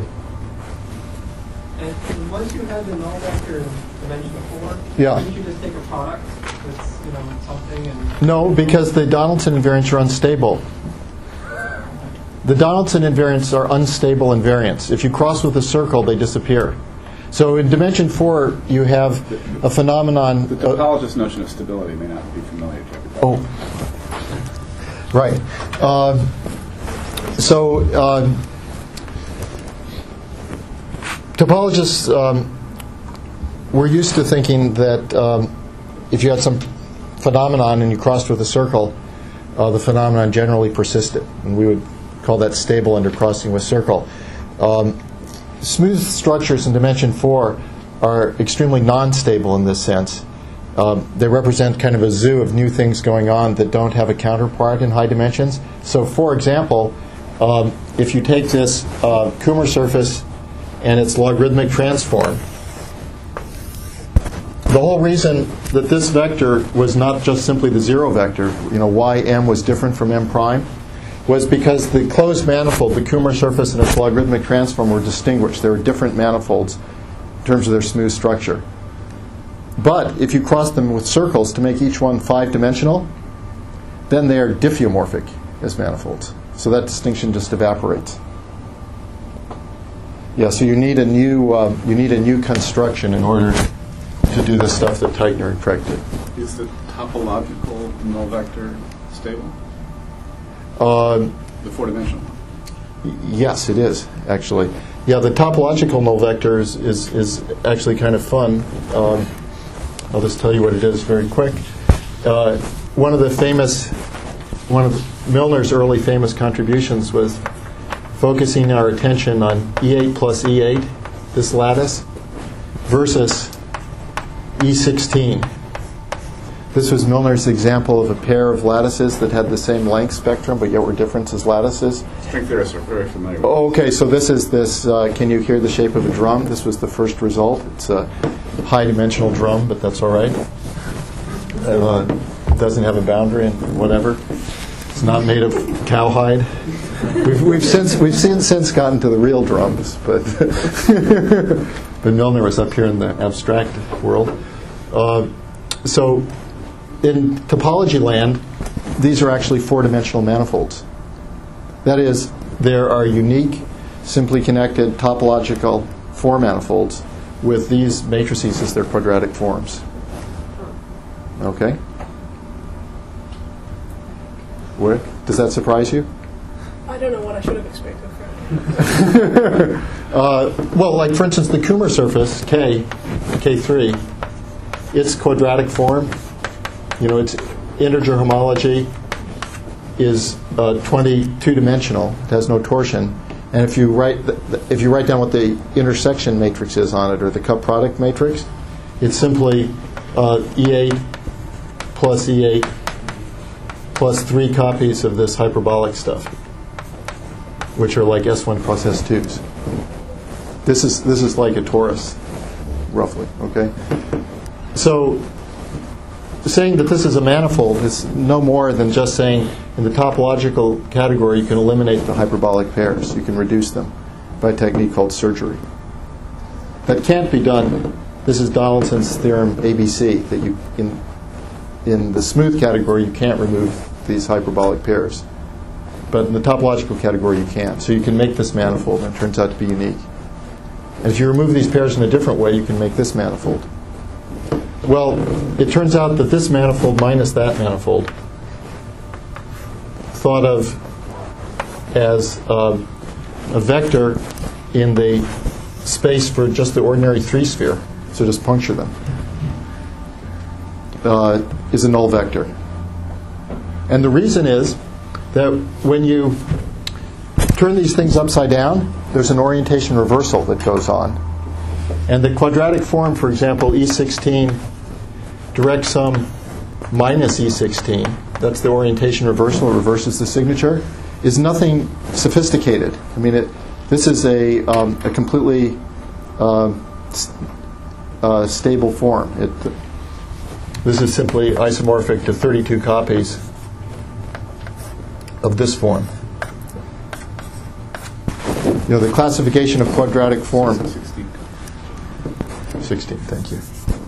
And once you have the null vector in dimension four, Yeah. couldn't you just take a product that's, you know, something and... No, because the Donaldson invariants are unstable. The Donaldson invariants are unstable invariants. If you cross with a circle, they disappear. So in dimension four, you have a phenomenon... The topologist's notion of stability may not be familiar to everybody. Oh, right. Uh, so uh, topologists um, were used to thinking that um, if you had some phenomenon and you crossed with a circle, uh, the phenomenon generally persisted. And we would call that stable under crossing with circle. Um, smooth structures in dimension four are extremely non-stable in this sense. Um, they represent kind of a zoo of new things going on that don't have a counterpart in high dimensions. So, for example, um, if you take this uh, Kummer surface and its logarithmic transform, the whole reason that this vector was not just simply the zero vector, you know, y m was different from m prime, was because the closed manifold, the Kummer surface and its logarithmic transform, were distinguished. They were different manifolds in terms of their smooth structure. But if you cross them with circles to make each one five-dimensional, then they are diffeomorphic as manifolds. So that distinction just evaporates. Yeah, so you need a new um, you need a new construction in order to do the stuff that Teichner and Kreck did. Is the topological null vector stable? Um, The four-dimensional one? Yes, it is, actually. Yeah, the topological null vector is, is, is actually kind of fun. Um, I'll just tell you what it is very quick. Uh, one of the famous, one of Milner's early famous contributions was focusing our attention on E eight plus E eight, this lattice, versus E sixteen. This was Milner's example of a pair of lattices that had the same length spectrum, but yet were different as lattices. String theorists are very familiar with Oh, okay, so this is this, uh, can you hear the shape of a drum? This was the first result. It's a high-dimensional drum, but that's all right. Uh, it doesn't have a boundary and whatever. It's not made of cowhide. We've, we've since we've seen, since gotten to the real drums, but but Milner was up here in the abstract world. Uh, so in topology land, these are actually four-dimensional manifolds. That is, there are unique, simply connected topological four manifolds with these matrices as their quadratic forms. Okay? Where, does that surprise you? I don't know what I should have expected from uh, well, like for instance, the Kummer surface, K, K three, its quadratic form, you know, its integer homology is uh, twenty-two dimensional. It has no torsion. And if you write th- th- if you write down what the intersection matrix is on it, or the cup product matrix, it's simply uh, E eight plus E eight plus three copies of this hyperbolic stuff, which are like S one plus S twos. This is this is like a torus, roughly. Okay, so saying that this is a manifold is no more than just saying in the topological category you can eliminate the hyperbolic pairs. You can reduce them by a technique called surgery. That can't be done. This is Donaldson's theorem A B C, that you in in the smooth category you can't remove these hyperbolic pairs. But in the topological category you can. So you can make this manifold, and it turns out to be unique. And if you remove these pairs in a different way, you can make this manifold. Well, it turns out that this manifold minus that manifold, thought of as um, a vector in the space for just the ordinary three-sphere, so just puncture them, uh, is a null vector. And the reason is that when you turn these things upside down, there's an orientation reversal that goes on. And the quadratic form, for example, E sixteen direct sum minus E sixteen, that's the orientation reversal, it reverses the signature, is nothing sophisticated. I mean, it, this is a, um, a completely uh, st- uh, stable form. It, this is simply isomorphic to thirty-two copies of this form. You know, the classification of quadratic form. sixteen. sixteen, thank you.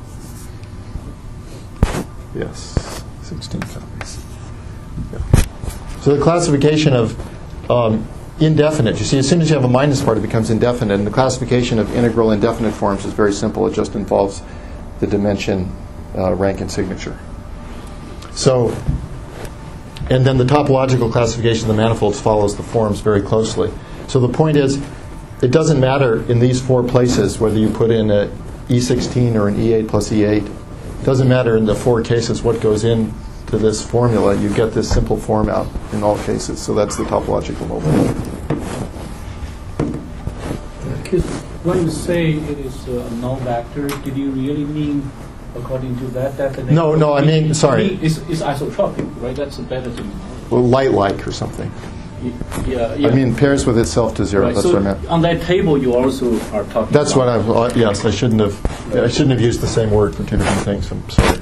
Yes, sixteen copies. Yeah. So the classification of um, indefinite, you see, as soon as you have a minus part, it becomes indefinite. And the classification of integral indefinite forms is very simple. It just involves the dimension, uh, rank, and signature. So, and then the topological classification of the manifolds follows the forms very closely. So the point is, it doesn't matter in these four places whether you put in a E sixteen or an E eight plus E eight. It doesn't matter in the four cases what goes into this formula. You get this simple form out in all cases. So that's the topological null vector. Because when you say it is a null vector, did you really mean according to that definition? No, no, I mean, sorry. It's, it's isotropic, right? That's a better thing. Well, light-like or something. Yeah, yeah. I mean, pairs with itself to zero. Right, That's so what I meant. on that table, you also are talking. That's what about. I've. Uh, yes, I shouldn't have. I shouldn't have used the same word for two different things. I'm sorry.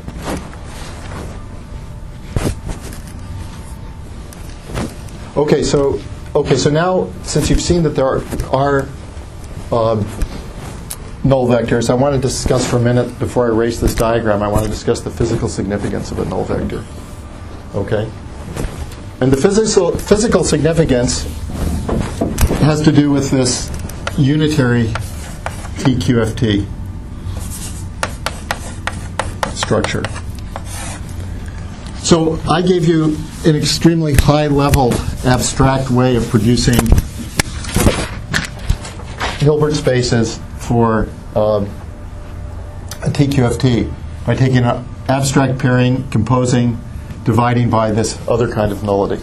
Okay, so okay, so now since you've seen that there are, are um, null vectors, I want to discuss for a minute before I erase this diagram. I want to discuss the physical significance of a null vector. Okay, and the physical physical significance has to do with this unitary T Q F T structure. So I gave you an extremely high-level abstract way of producing Hilbert spaces for um, a T Q F T by taking an abstract pairing, composing, dividing by this other kind of nullity.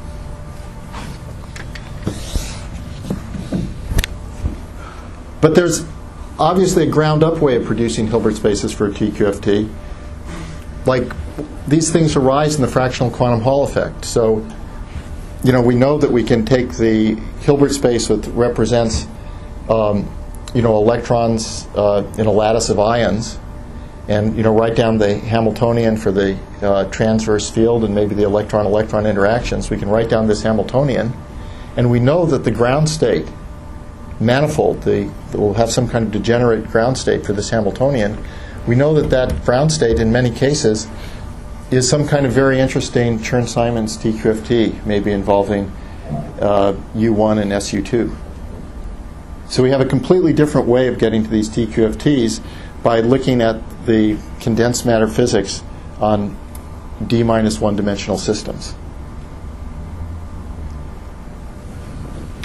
But there's obviously a ground-up way of producing Hilbert spaces for a T Q F T. Like, these things arise in the fractional quantum Hall effect. So, you know, we know that we can take the Hilbert space that represents, um, you know, electrons uh, in a lattice of ions, and, you know, write down the Hamiltonian for the uh, transverse field and maybe the electron-electron interactions. We can write down this Hamiltonian, and we know that the ground state manifold, the will have some kind of degenerate ground state for this Hamiltonian. We know that that ground state, in many cases, is some kind of very interesting Chern-Simons T Q F T, maybe involving uh, U one and S U two. So we have a completely different way of getting to these T Q F Ts by looking at the condensed matter physics on D minus one dimensional systems.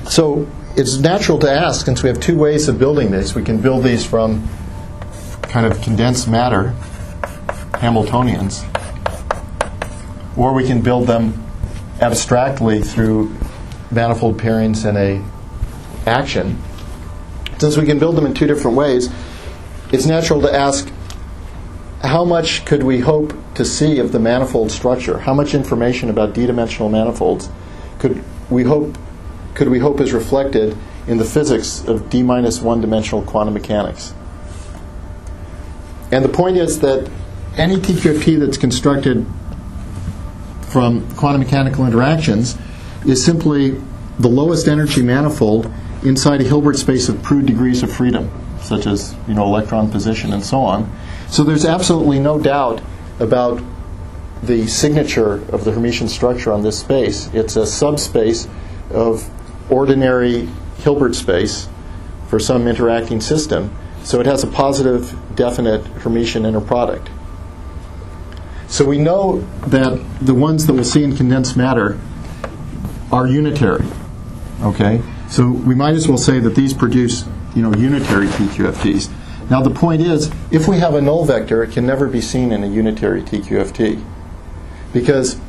So it's natural to ask, since we have two ways of building this, we can build these from kind of condensed matter, Hamiltonians, or we can build them abstractly through manifold pairings in a action. Since we can build them in two different ways, it's natural to ask, how much could we hope to see of the manifold structure? How much information about d-dimensional manifolds could we hope could we hope is reflected in the physics of d minus one dimensional quantum mechanics? And the point is that any T Q F T that's constructed from quantum mechanical interactions is simply the lowest energy manifold inside a Hilbert space of proved degrees of freedom, such as, you know, electron position and so on. So there's absolutely no doubt about the signature of the Hermitian structure on this space. It's a subspace of ordinary Hilbert space for some interacting system. So it has a positive, definite Hermitian inner product. So we know that the ones that we'll see in condensed matter are unitary. Okay? So we might as well say that these produce, you know, unitary T Q F Ts. Now the point is, if we have a null vector, it can never be seen in a unitary T Q F T. Because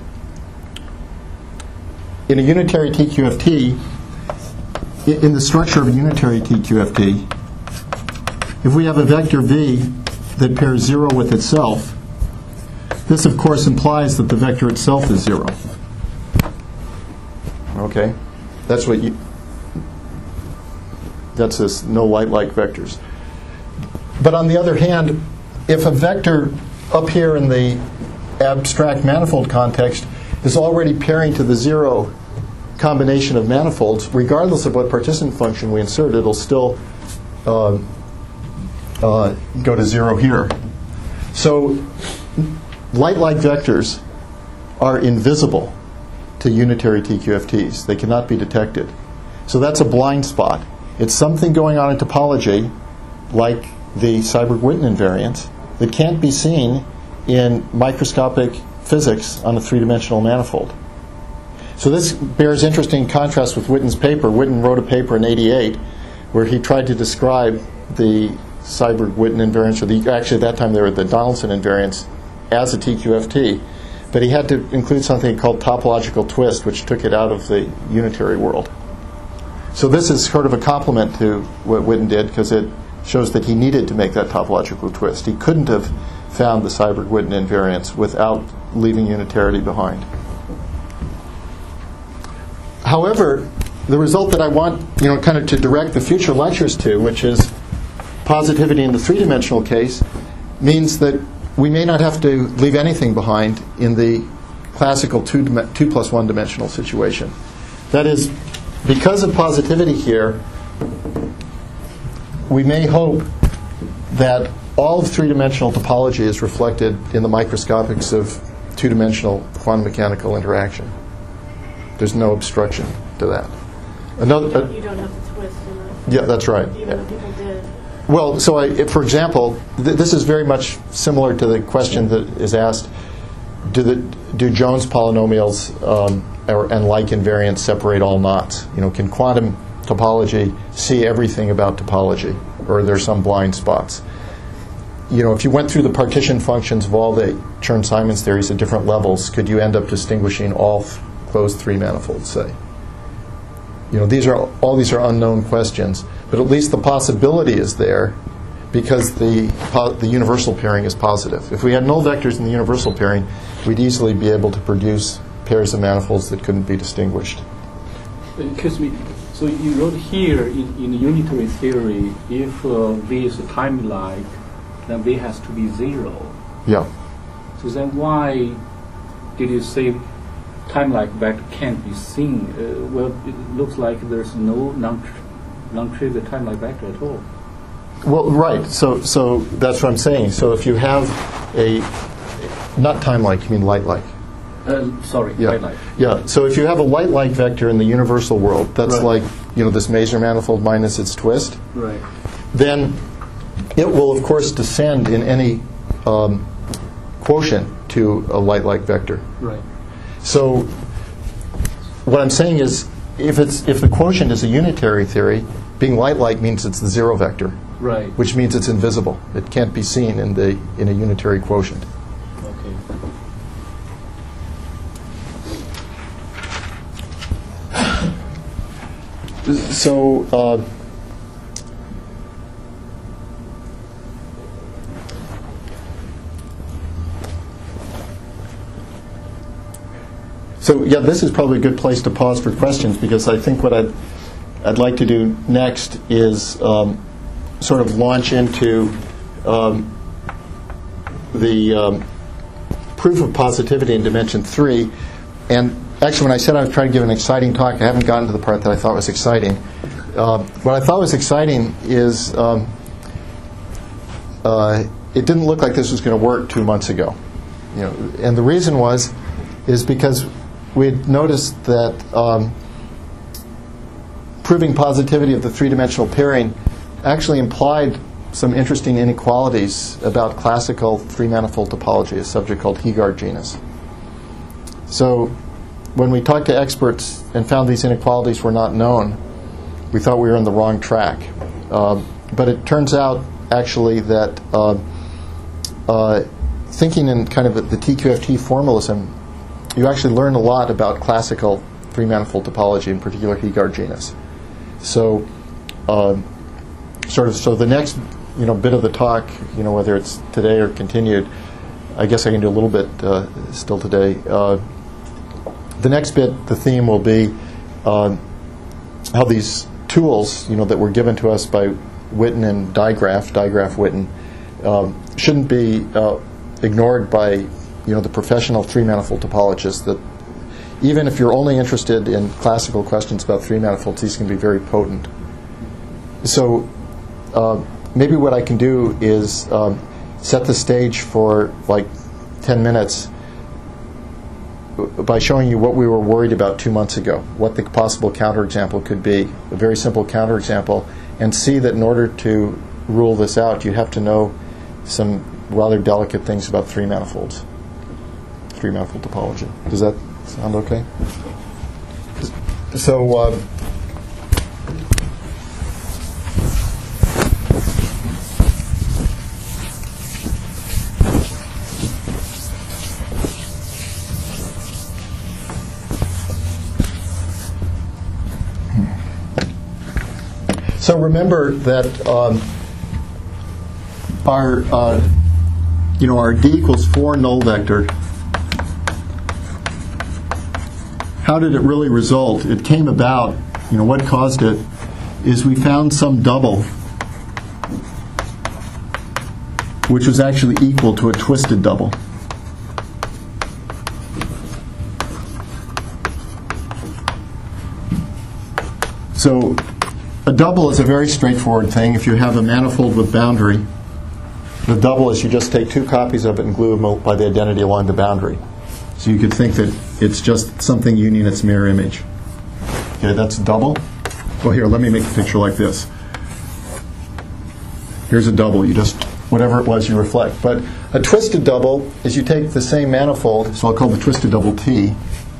in a unitary T Q F T, in the structure of a unitary T Q F T, if we have a vector v that pairs zero with itself, this of course implies that the vector itself is zero. Okay? That's what you, that's this no light-like vectors. But on the other hand, if a vector up here in the abstract manifold context is already pairing to the zero combination of manifolds, regardless of what participant function we insert, it'll still uh, uh, go to zero here. So light-like vectors are invisible to unitary T Q F Ts. They cannot be detected. So that's a blind spot. It's something going on in topology, like the Seiberg-Witten invariance, that can't be seen in microscopic physics on a three-dimensional manifold. So this bears interesting contrast with Witten's paper. Witten wrote a paper in eighty-eight where he tried to describe the Seiberg-Witten invariance, or the, actually at that time they were the Donaldson invariance, as a T Q F T. But he had to include something called topological twist, which took it out of the unitary world. So this is sort of a complement to what Witten did, because it shows that he needed to make that topological twist. He couldn't have found the Seiberg-Witten invariance without leaving unitarity behind. However, the result that I want, you know, kind of to direct the future lectures to, which is positivity in the three-dimensional case, means that we may not have to leave anything behind in the classical two, two plus one dimensional situation. That is, because of positivity here, we may hope that all of three-dimensional topology is reflected in the microscopics of two-dimensional quantum mechanical interaction. There's no obstruction to that. Another, uh, You don't have to twist in it. yeah, that's right. Even though people did. Well, so I, if, for example, th- this is very much similar to the question that is asked: Do the do Jones polynomials um, or, and like invariants separate all knots? You know, can quantum topology see everything about topology, or are there some blind spots? You know, if you went through the partition functions of all the Chern-Simons theories at different levels, could you end up distinguishing all th- closed three manifolds, say? You know, these are all these are unknown questions, but at least the possibility is there because the po- the universal pairing is positive. If we had null vectors in the universal pairing, we'd easily be able to produce pairs of manifolds that couldn't be distinguished. Excuse me. So you wrote here in, in unitary theory, if uh, V is time-like, then V has to be zero. Yeah. So then why did you say time-like vector can't be seen? Uh, well, it looks like there's no non- non-trivial time-like vector at all. Well, right. So, so that's what I'm saying. So if you have a not time-like, you mean light-like. Uh, sorry, Yeah. light-like. Yeah. So if you have a light-like vector in the universal world, that's Right. like, you know, this Mazur manifold minus its twist. Right. Then it will, of course, descend in any um, quotient to a light-like vector. Right. So what I'm saying is, if it's if the quotient is a unitary theory, being light-like means it's the zero vector, Right. which means it's invisible. It can't be seen in the in a unitary quotient. Okay. So. Uh, So yeah, this is probably a good place to pause for questions, because I think what I'd, I'd like to do next is um, sort of launch into um, the um, proof of positivity in dimension three. And actually, when I said I was trying to give an exciting talk, I haven't gotten to the part that I thought was exciting. Uh, what I thought was exciting is um, uh, it didn't look like this was going to work two months ago. You know, and the reason was is because we had noticed that um, proving positivity of the three-dimensional pairing actually implied some interesting inequalities about classical three-manifold topology, a subject called Heegard genus. So when we talked to experts and found these inequalities were not known, we thought we were on the wrong track. Um, but it turns out, actually, that uh, uh, thinking in kind of the T Q F T formalism, you actually learn a lot about classical three-manifold topology, in particular Heegard genus. So, uh, sort of, so the next, you know, bit of the talk, you know, whether it's today or continued, I guess I can do a little bit uh, still today. Uh, the next bit, the theme will be uh, how these tools, you know, that were given to us by Witten and Digraph, Digraph Witten, um, shouldn't be uh, ignored by, you know, the professional three-manifold topologists, that even if you're only interested in classical questions about three-manifolds, these can be very potent. So uh, maybe what I can do is um, set the stage for like ten minutes by showing you what we were worried about two months ago, what the possible counterexample could be, a very simple counterexample, and see that in order to rule this out, you have to know some rather delicate things about three-manifolds. Three-manifold topology. Does that sound okay? So, uh, so remember that um, our, uh, you know, our D equals four null vector. How did it really result? It came about, you know, what caused it is we found some double which was actually equal to a twisted double. So a double is a very straightforward thing. If you have a manifold with boundary, the double is you just take two copies of it and glue them by the identity along the boundary. So you could think that it's just something union its mirror image. Okay, that's double. Well, here, let me make a picture like this. Here's a double. You just, whatever it was, you reflect. But a twisted double is you take the same manifold, so I'll call the twisted double T.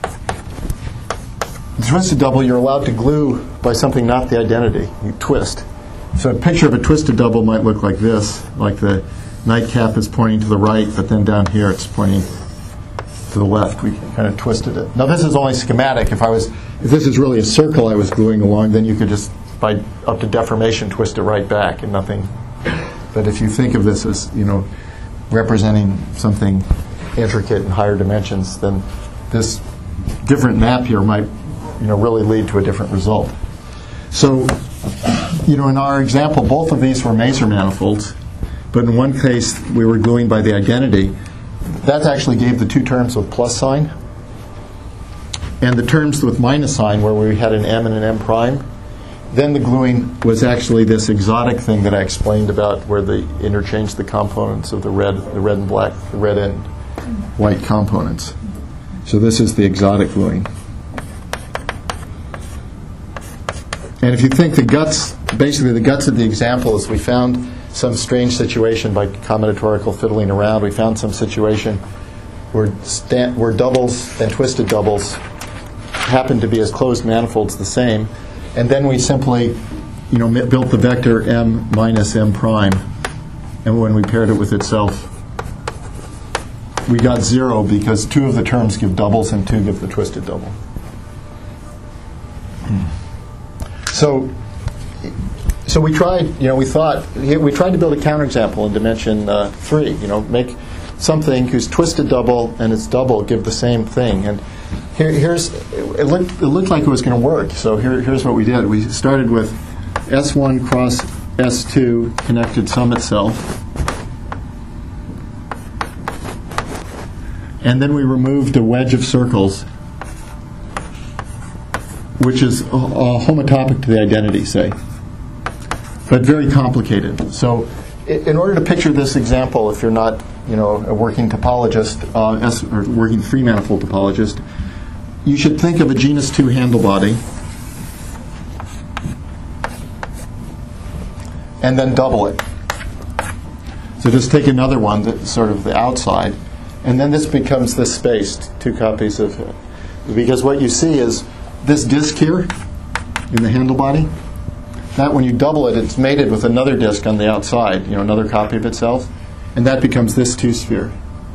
The twisted double you're allowed to glue by something not the identity. You twist. So a picture of a twisted double might look like this, like the nightcap is pointing to the right, but then down here it's pointing to the left. We kind of twisted it. Now this is only schematic. If I was, if this is really a circle I was gluing along, then you could just, by up to deformation, twist it right back and nothing. But if you think of this as, you know, representing something intricate in higher dimensions, then this different map here might, you know, really lead to a different result. So, you know, in our example, both of these were Maser manifolds, but in one case we were gluing by the identity. That actually gave the two terms with plus sign. And the terms with minus sign, where we had an M and an M prime, then the gluing was actually this exotic thing that I explained about, where they interchanged the components of the red, the red and black, the red and white components. So this is the exotic gluing. And if you think the guts, basically the guts of the example is we found some strange situation by combinatorical fiddling around. We found some situation where, sta- where doubles and twisted doubles happened to be as closed manifolds the same. And then we simply, you know, built the vector m minus m prime. And when we paired it with itself, we got zero because two of the terms give doubles and two give the twisted double. So, so we tried, you know, we thought, we tried to build a counterexample in dimension uh, three, you know, make something whose twisted double and its double give the same thing. And here, here's, it looked, it looked like it was going to work. So here, here's what we did. We started with S one cross S two connected sum itself. And then we removed a wedge of circles, which is uh, homotopic to the identity, say, but very complicated. So in order to picture this example, if you're not, you know, a working topologist, uh, S, or working three-manifold topologist, you should think of a genus two handle body and then double it. So just take another one that's sort of the outside, and then this becomes this space, two copies of it. Because what you see is this disk here in the handle body, that when you double it, it's mated with another disk on the outside, you know, another copy of itself, and that becomes this two-sphere.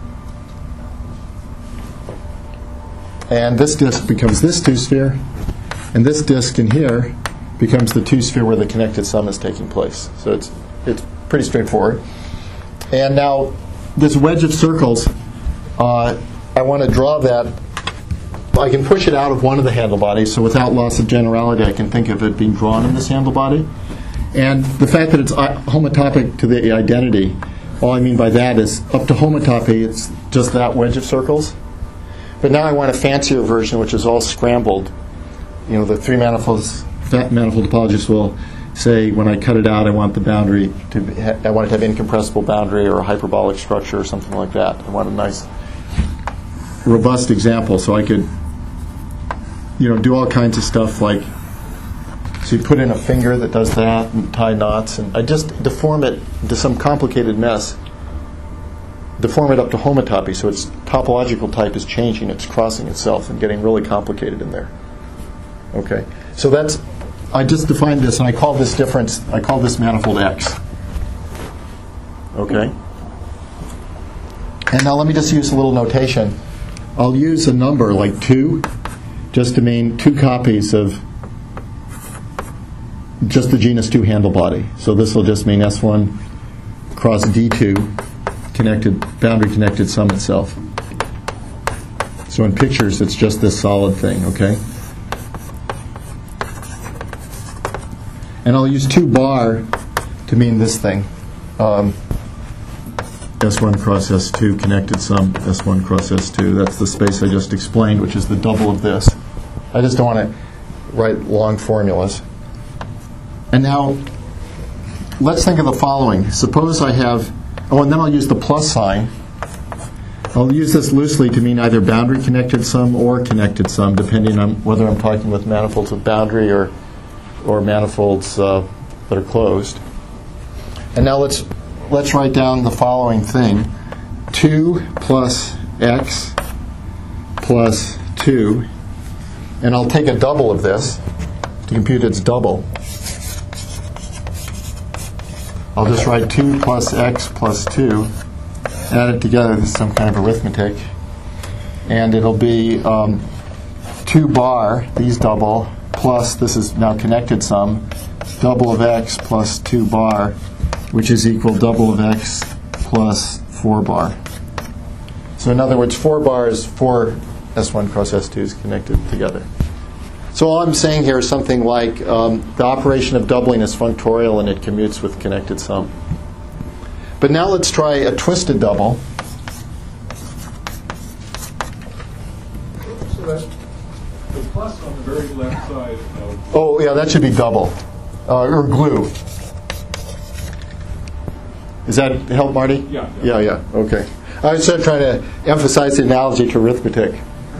And this disk becomes this two-sphere, and this disk in here becomes the two-sphere where the connected sum is taking place. So it's it's pretty straightforward. And now this wedge of circles, uh, I want to draw that. I can push it out of one of the handle bodies, so without loss of generality, I can think of it being drawn in this handle body. And the fact that it's homotopic to the identity, all I mean by that is up to homotopy, it's just that wedge of circles. But now I want a fancier version, which is all scrambled. You know, the three manifolds, manifold topologists will say, when I cut it out, I want the boundary to be, I want it to have incompressible boundary or a hyperbolic structure or something like that. I want a nice, robust example, so I could, you know, do all kinds of stuff like, so you put in a finger that does that and tie knots, and I just deform it into some complicated mess, deform it up to homotopy, so its topological type is changing, it's crossing itself and getting really complicated in there. Okay, so that's, I just defined this, and I call this difference, I call this manifold X. Okay? And now let me just use a little notation. I'll use a number like two, just to mean two copies of just the genus two handle body. So this will just mean S one cross D two connected, boundary connected sum itself. So in pictures, it's just this solid thing, okay? And I'll use two bar to mean this thing. Um, S one cross S two connected sum, S one cross S two. That's the space I just explained, which is the double of this. I just don't want to write long formulas. And now, let's think of the following. Suppose I have, oh, and then I'll use the plus sign. I'll use this loosely to mean either boundary connected sum or connected sum, depending on whether I'm talking with manifolds with boundary or or manifolds uh, that are closed. And now let's let's write down the following thing: two plus x plus two, and I'll take a double of this to compute its double. I'll just write two plus x plus two, add it together. This is some kind of arithmetic, and it'll be um, two bar, these double, plus, this is now connected sum, double of x plus two bar, which is equal double of x plus four bar. So in other words, four bar is four S one cross S twos connected together. So all I'm saying here is something like um, the operation of doubling is functorial and it commutes with connected sum. But now let's try a twisted double. So that the plus on the very left side of... Oh, yeah, that should be double. Uh, or glue. Does that help, Marty? Yeah. Yeah, yeah, okay. I was trying to emphasize the analogy to arithmetic,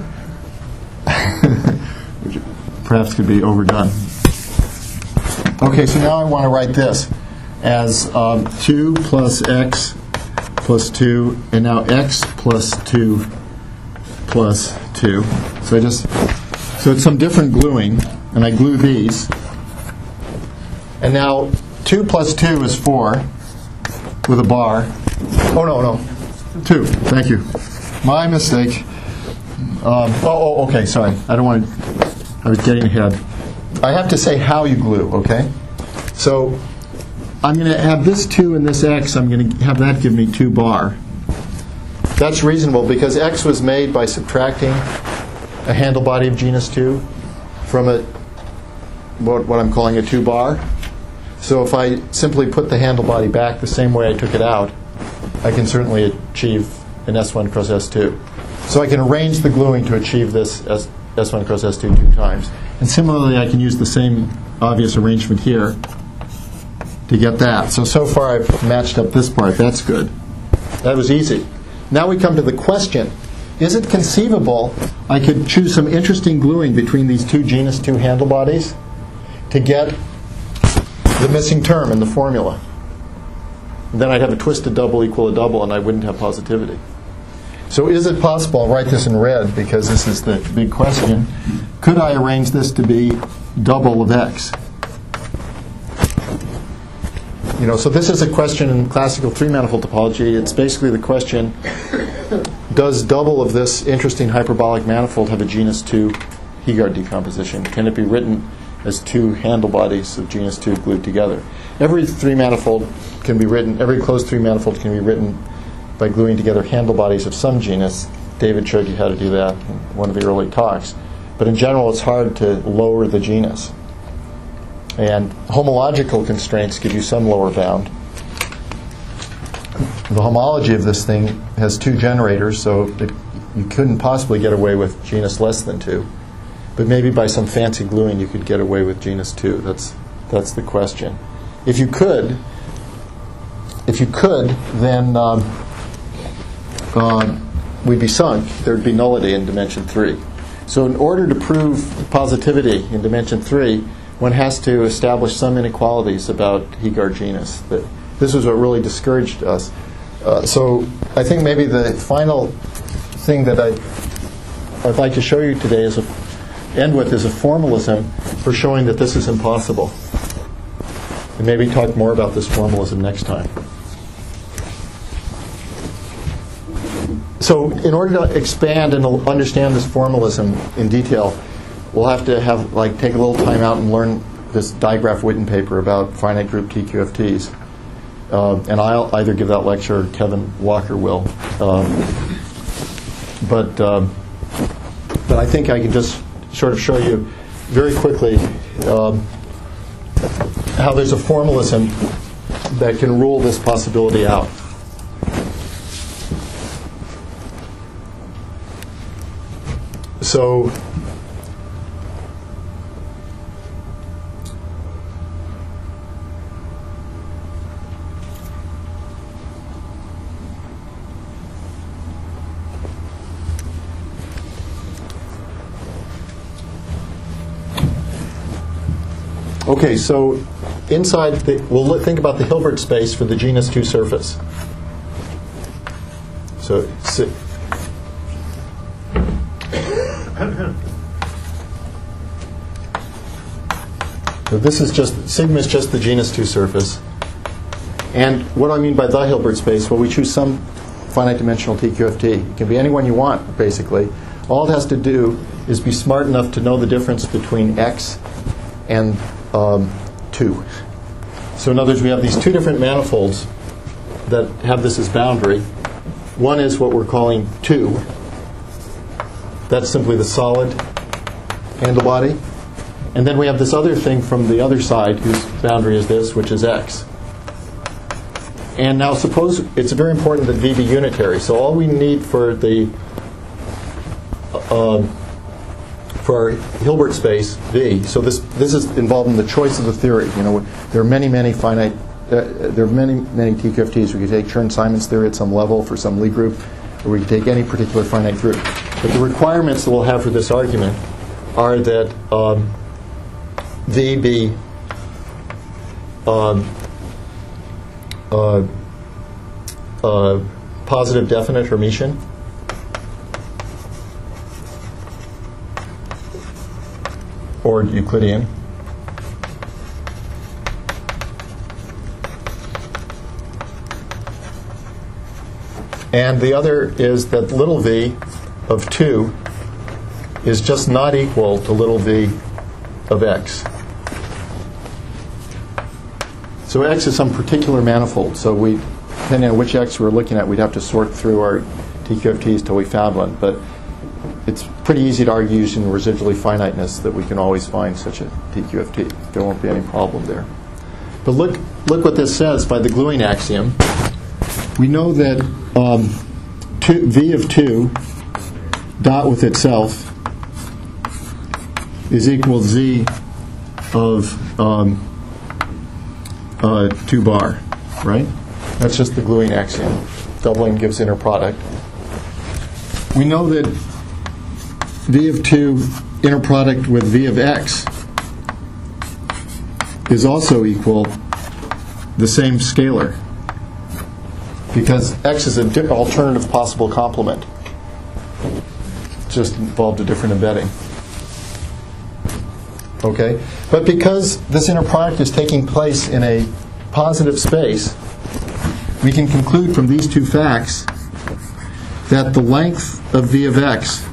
which perhaps could be overdone. Okay, so now I want to write this as um, two plus x plus two, and now x plus two plus two. So I just So it's some different gluing, and I glue these. And now two plus two is four with a bar. Oh, no, no. two. Thank you. My mistake. Um, oh, oh, okay, sorry. I don't want to... I was getting ahead. I have to say how you glue, okay? So I'm going to have this two and this x. I'm going to have that give me two bar. That's reasonable because x was made by subtracting a handle body of genus two from a what, what I'm calling a two bar. So if I simply put the handle body back the same way I took it out, I can certainly achieve an S one cross S two. So I can arrange the gluing to achieve this S, S1 cross S two two times. And similarly, I can use the same obvious arrangement here to get that. So, so far I've matched up this part. That's good. That was easy. Now we come to the question. Is it conceivable I could choose some interesting gluing between these two genus two handle bodies to get the missing term in the formula? Then I'd have a twisted double equal a double, and I wouldn't have positivity. So is it possible, I'll write this in red because this is the big question, could I arrange this to be double of x? You know, so this is a question in classical three-manifold topology. It's basically the question, does double of this interesting hyperbolic manifold have a genus two Heegard decomposition? Can it be written as two handle bodies of genus two glued together? Every three-manifold can be written, every closed three-manifold can be written by gluing together handle bodies of some genus. David showed you how to do that in one of the early talks. But in general, it's hard to lower the genus. And homological constraints give you some lower bound. The homology of this thing has two generators, so it, you couldn't possibly get away with genus less than two. But maybe by some fancy gluing you could get away with genus two. That's that's the question. If you could, if you could, then um, uh, we'd be sunk. There'd be nullity in dimension three. So in order to prove positivity in dimension three, one has to establish some inequalities about Heegard genus. That this was what really discouraged us. Uh, so I think maybe the final thing that I, I'd like to show you today is a, end with is a formalism for showing that this is impossible. And maybe talk more about this formalism next time. So in order to expand and understand this formalism in detail, we'll have to have like take a little time out and learn this Digraph-Witten paper about finite group T Q F Ts. Uh, and I'll either give that lecture or Kevin Walker will. Um, but um, but I think I can just sort of show you very quickly um, how there's a formalism that can rule this possibility out. So Okay, so inside, the, we'll look, think about the Hilbert space for the genus two surface. So, si so this is just, sigma is just the genus two surface. And what do I mean by the Hilbert space? Well, we choose some finite dimensional T Q F T. It can be anyone you want, basically. All it has to do is be smart enough to know the difference between x and um, two. So in other words, we have these two different manifolds that have this as boundary. One is what we're calling two. That's simply the solid handle body. And then we have this other thing from the other side whose boundary is this, which is x. And now suppose it's very important that V be unitary. So all we need for the uh, for our Hilbert space V. So this this is involved in the choice of the theory. You know, there are many many finite uh, there are many many T Q F Ts. We could take Chern-Simons theory at some level for some Lie group, or we could take any particular finite group. But the requirements that we'll have for this argument are that um, V be um, uh, uh, positive definite Hermitian. or Euclidean. And the other is that little v of two is just not equal to little v of x. So x is some particular manifold. So we, depending on which x we're looking at, we'd have to sort through our T Q F Ts till we found one. But it's pretty easy to argue using residually finiteness that we can always find such a T Q F T. There won't be any problem there. But look, look what this says by the gluing axiom. We know that um, two, v of two dot with itself is equal to z of um, uh, two bar, right? That's just the gluing axiom. Doubling gives inner product. We know that v of two inner product with v of x is also equal the same scalar, because x is an di- alternative possible complement. It's just involved a different embedding. Okay? But because this inner product is taking place in a positive space, we can conclude from these two facts that the length of v of x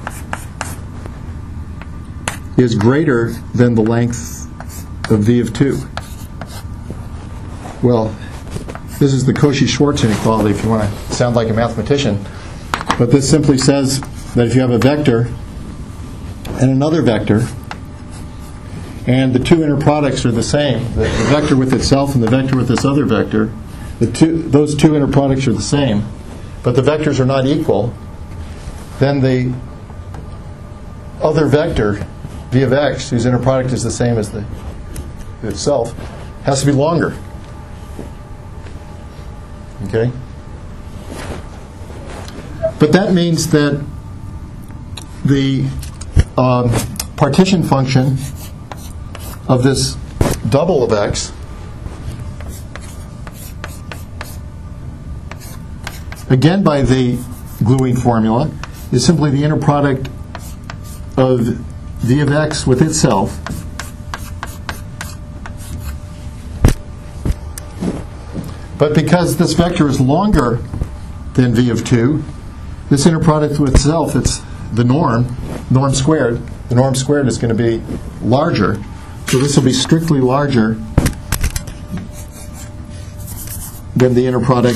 is greater than the length of v of two. Well, this is the Cauchy-Schwarz inequality if you want to sound like a mathematician. But this simply says that if you have a vector and another vector, and the two inner products are the same, the, the vector with itself and the vector with this other vector, the two, those two inner products are the same, but the vectors are not equal, then the other vector, v of x, whose inner product is the same as the itself, has to be longer. Okay? But that means that the um, partition function of this double of x again by the gluing formula is simply the inner product of v of x with itself but because this vector is longer than v of two, this inner product with itself, it's the norm, norm squared. The norm squared is going to be larger. So this will be strictly larger than the inner product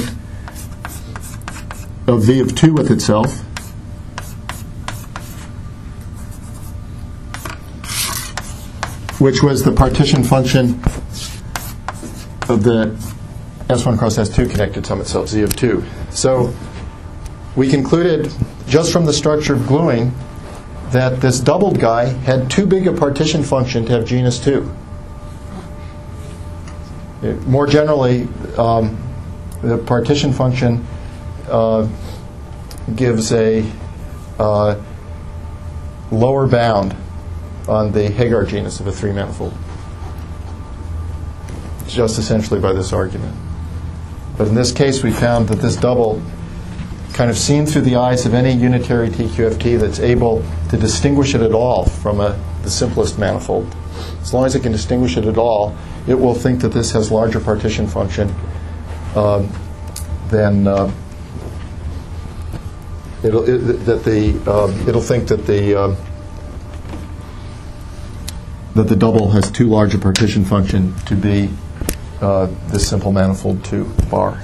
of v of two with itself. Which was the partition function of the S one cross S two connected sum itself, z of two. So we concluded just from the structure of gluing that this doubled guy had too big a partition function to have genus two. It, more generally, um, the partition function uh, gives a uh, lower bound on the Hagar genus of a three-manifold, just essentially by this argument. But in this case, we found that this double, kind of seen through the eyes of any unitary T Q F T that's able to distinguish it at all from a, the simplest manifold, as long as it can distinguish it at all, it will think that this has larger partition function um, than uh, it'll it, that the um, it'll think that the um, that the double has too large a partition function to be uh, this simple manifold two bar.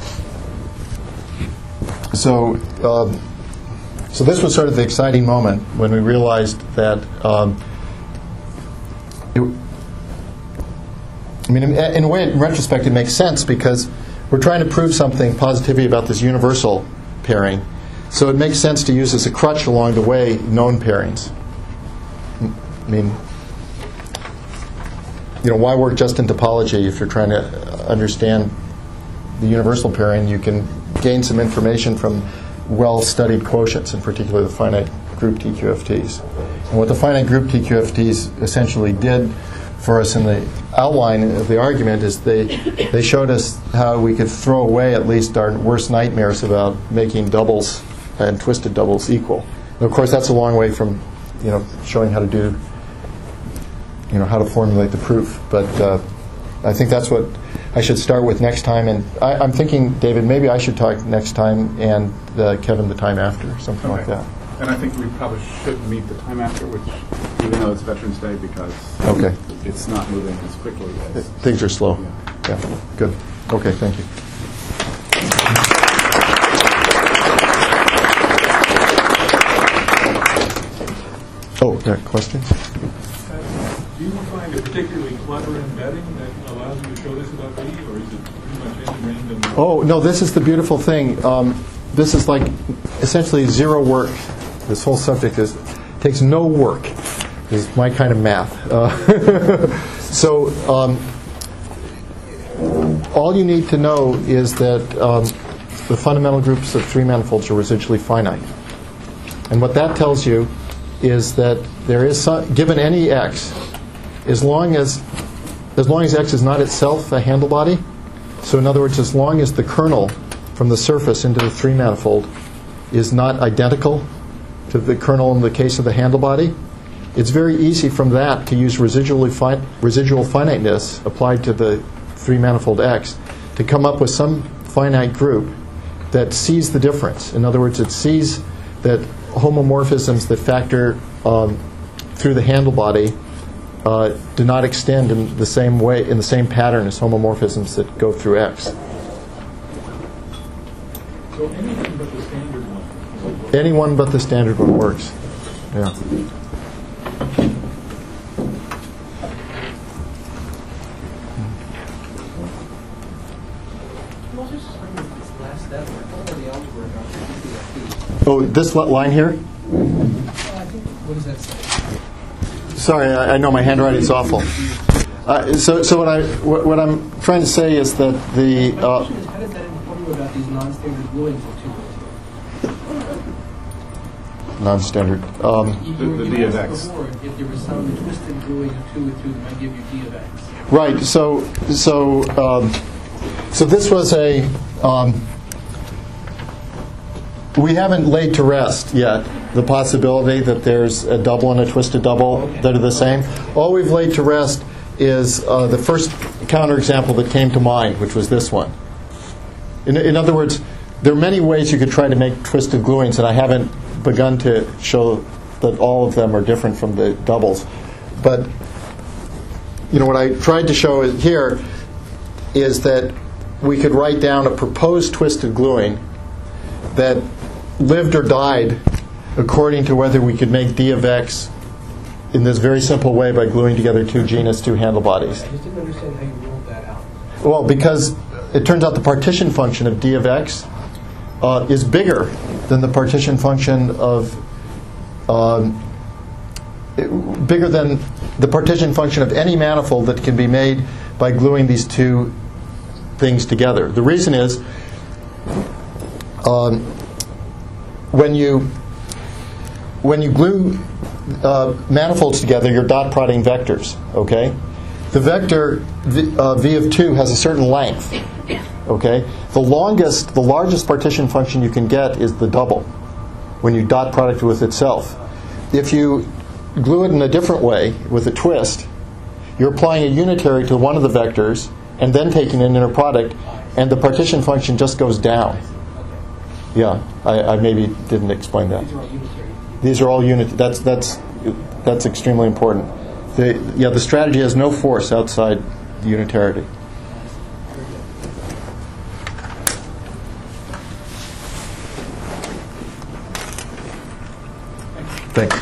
So, um, so this was sort of the exciting moment when we realized that. Um, it, I mean, in, in a way, in retrospect, it makes sense because we're trying to prove something positively about this universal pairing. So it makes sense to use as a crutch along the way known pairings. I mean, you know, why work just in topology if you're trying to understand the universal pairing? You can gain some information from well-studied quotients, in particular the finite group T Q F Ts. And what the finite group T Q F Ts essentially did for us in the outline of the argument is they they showed us how we could throw away at least our worst nightmares about making doubles and twisted doubles equal. And of course, that's a long way from, you know, showing how to do you know, how to formulate the proof. But uh, I think that's what I should start with next time. And I, I'm thinking, David, maybe I should talk next time, and uh, Kevin the time after, something like Okay. that. And I think we probably should meet the time after, which, even though it's Veterans Day, because Okay. it's not moving as quickly as... Things are slow. Yeah. Yeah, good. Okay, thank you. Oh, yeah, questions? Do you find a particularly clever embedding that allows you to show this without video, or is it pretty much any random? Oh, no, this is the beautiful thing. Um, this is like essentially zero work. This whole subject is takes no work. This is my kind of math. Uh, so um, all you need to know is that um, the fundamental groups of three manifolds are residually finite. And what that tells you is that there is some, given any x, as long as as long as x is not itself a handle body, so in other words, as long as the kernel from the surface into the three manifold is not identical to the kernel in the case of the handle body, it's very easy from that to use residually fi- residual finiteness applied to the three manifold x to come up with some finite group that sees the difference. In other words, it sees that homomorphisms that factor um, through the handle body uh, do not extend in the same way, in the same pattern as homomorphisms that go through X. So anything but the standard one? Any one but the standard one works. Yeah. What is this last step? What are the algebra about P? Oh, this li- line here? I think, what does that say? Sorry, I, I know my handwriting's awful. Uh, so, so what I what, what I'm trying to say is that the My uh, question is, how does that inform you about these non-standard gluings of two? non-standard. Um, You, The- you, the you D of asked X. before if there was some twisted gluing of two with two that might give you D of X. Right. So, so, um, so this was a. Um, we haven't laid to rest yet the possibility that there's a double and a twisted double that are the same. All we've laid to rest is uh, the first counterexample that came to mind, which was this one. In, in other words, there are many ways you could try to make twisted gluings, and I haven't begun to show that all of them are different from the doubles. But you know, what I tried to show is here is that we could write down a proposed twisted gluing that lived or died according to whether we could make D of X in this very simple way by gluing together two genus, two handle bodies. I just didn't understand how you ruled that out. Well, because it turns out the partition function of D of X uh, is bigger than the partition function of um, it- bigger than the partition function of any manifold that can be made by gluing these two things together. The reason is um, when you when you glue uh, manifolds together, you're dot product vectors. Okay, the vector v, uh, v of two has a certain length. Okay, the longest, the largest partition function you can get is the double when you dot product with itself. If you glue it in a different way with a twist, you're applying a unitary to one of the vectors and then taking an inner product, and the partition function just goes down. Yeah, I, I maybe didn't explain that. These are all unitary. These are all unit. That's that's that's extremely important. The, yeah, the strategy has no force outside the unitarity. Thanks.